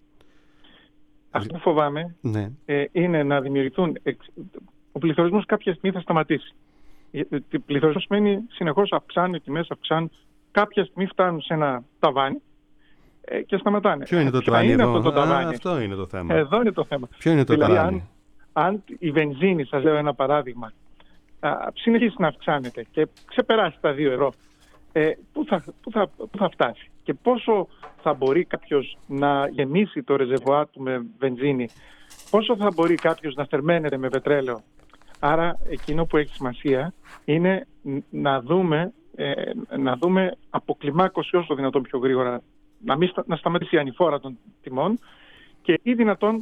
Αυτό που φοβάμαι ναι. ε, είναι να δημιουργηθούν... Εξ... Ο πληθωρισμός κάποια στιγμή θα σταματήσει. Ο πληθωρισμός σημαίνει συνεχώς αυξάνουν οι τιμές, αυξάνουν. Κάποια στιγμή φτάνουν σε ένα ταβάνι ε, και σταματάνε. Ποιο είναι το ταβάνι εδώ? Αυτό, το ταβάνι. Α, αυτό είναι το θέμα. Εδώ είναι το θέμα. Ποιο είναι το δηλαδή, ταβάνι? Αν, αν η βενζίνη, σας λέω ένα παράδειγμα, α, συνεχίσει να αυξάνεται και ξεπεράσει τα δύο ευρώ, ε, πού, θα, πού, θα, πού θα φτάσει και πόσο θα μπορεί κάποιος να γεμίσει το ρεζερβουάρ του με βενζίνη, πόσο θα μπορεί κάποιος να θερμαίνεται με πετρέλαιο. Άρα εκείνο που έχει σημασία είναι να δούμε, ε, να δούμε αποκλιμάκωση όσο δυνατόν πιο γρήγορα, να, μην, να σταματήσει η ανηφόρα των τιμών και ή δυνατόν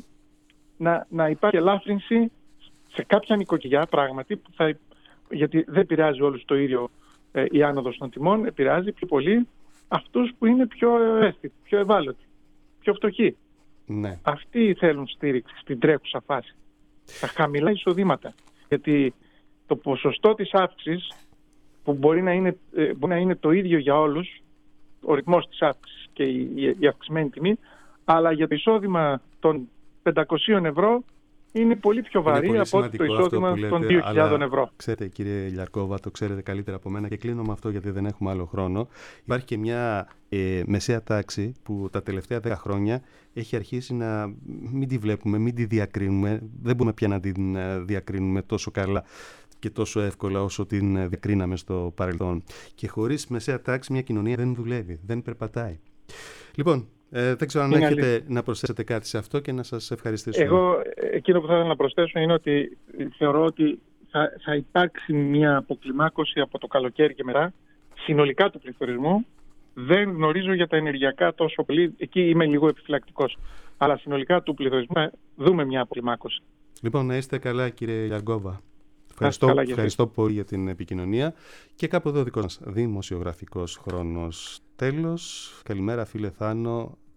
να, να υπάρχει ελάφρυνση σε κάποια νοικοκυριά πράγματι, που θα, γιατί δεν επηρεάζει όλους το ίδιο ε, η άνοδος των τιμών, επηρεάζει πιο πολύ αυτούς που είναι πιο ευαίσθητοι, πιο ευάλωτοι, πιο φτωχοί. Ναι. Αυτοί θέλουν στήριξη στην τρέχουσα φάση. Τα χαμηλά εισοδήματα. Γιατί το ποσοστό της αύξησης, που μπορεί να είναι, μπορεί να είναι το ίδιο για όλους, ο ρυθμός της αύξησης και η, η αυξημένη τιμή, αλλά για το εισόδημα των πεντακόσια ευρώ είναι πολύ πιο βαρύ πολύ από το εισόδημα των δύο χιλιάδες ευρώ. Ξέρετε, κύριε Λιαρκόβα, το ξέρετε καλύτερα από μένα και κλείνω με αυτό γιατί δεν έχουμε άλλο χρόνο. Υπάρχει και μια ε, μεσαία τάξη που τα τελευταία δέκα χρόνια έχει αρχίσει να μην τη βλέπουμε, μην τη διακρίνουμε. Δεν μπορούμε πια να την διακρίνουμε τόσο καλά και τόσο εύκολα όσο την διακρίναμε στο παρελθόν. Και χωρίς μεσαία τάξη μια κοινωνία δεν δουλεύει, δεν περπατάει. Λοιπόν, Ε, δεν ξέρω αν είναι έχετε αλήθεια. Να προσθέσετε κάτι σε αυτό και να σας ευχαριστήσω. Εγώ εκείνο που θα ήθελα να προσθέσω είναι ότι θεωρώ ότι θα, θα υπάρξει μια αποκλιμάκωση από το καλοκαίρι και μετά συνολικά του πληθωρισμού. Δεν γνωρίζω για τα ενεργειακά τόσο πολύ, εκεί είμαι λίγο επιφυλακτικός. Αλλά συνολικά του πληθωρισμού θα δούμε μια αποκλιμάκωση. Λοιπόν, να είστε καλά, κύριε Λιαρκόβα. Ευχαριστώ, καλά, ευχαριστώ πολύ για την επικοινωνία και κάπου εδώ ο δικός μας δημοσιογραφικός χρόνος τέλος. Καλημέρα, φίλε Θάνο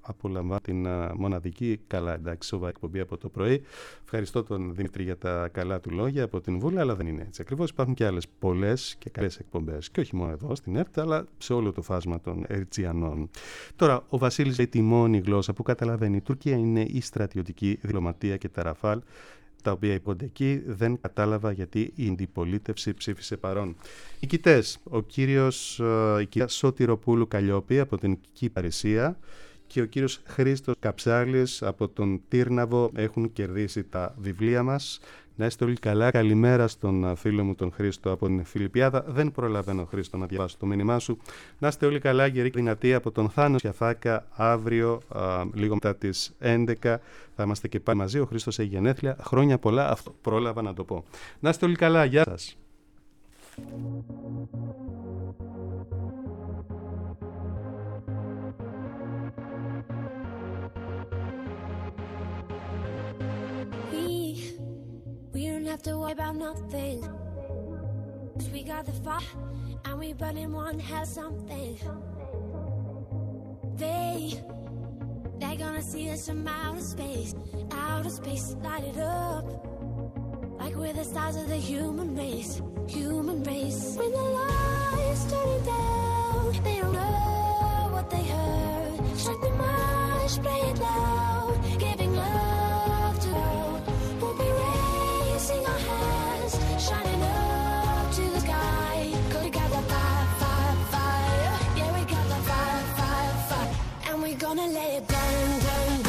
απολαμβάνω την α, μοναδική, καλά εντάξει, σοβαρή εκπομπή από το πρωί. Ευχαριστώ τον Δημήτρη για τα καλά του λόγια από την Βούλα, αλλά δεν είναι έτσι ακριβώς. Υπάρχουν και άλλες πολλές και καλές εκπομπές, και όχι μόνο εδώ στην ΕΡΤ, αλλά σε όλο το φάσμα των Ερτζιανών. Τώρα, ο Βασίλης λέει τη μόνη γλώσσα που καταλαβαίνει η Τουρκία είναι η στρατιωτική διπλωματία και τα Ραφάλ, τα οποία υπόνται εκεί. Δεν κατάλαβα γιατί η αντιπολίτευση ψήφισε παρόν. Οι κοιτές, ο κύριος, η κυρία Σωτηροπούλου Καλλιόπη από την Κυπαρισία και ο κύριος Χρήστος Καψάλης από τον Τύρναβο έχουν κερδίσει τα βιβλία μας. Να είστε όλοι καλά. Καλημέρα στον φίλο μου τον Χρήστο από την Φιλιππιάδα. Δεν προλαβαίνω, Χρήστο, να διαβάσω το μήνυμά σου. Να είστε όλοι καλά, γεροί και δυνατοί από τον Θάνο Σιαφάκα. Αύριο, α, λίγο μετά τις έντεκα, θα είμαστε και πάλι μαζί. Ο Χρήστος έχει γενέθλια. Χρόνια πολλά. Αυτό πρόλαβα να το πω. Να είστε όλοι καλά. Γεια σας. We don't have to worry about nothing. 'Cause we got the fire and we burning one hell something. They, they're gonna see us from outer space, outer space, light it up. Like we're the stars of the human race, human race. When the lights turning down, they don't know what they heard. Strike the march, play it loud, giving love to the world. We'll be raising our hands, shining up to the sky. 'Cause we got the fire, fire, fire. Yeah, we got the fire, fire, fire. And we're gonna let it burn, burn, burn.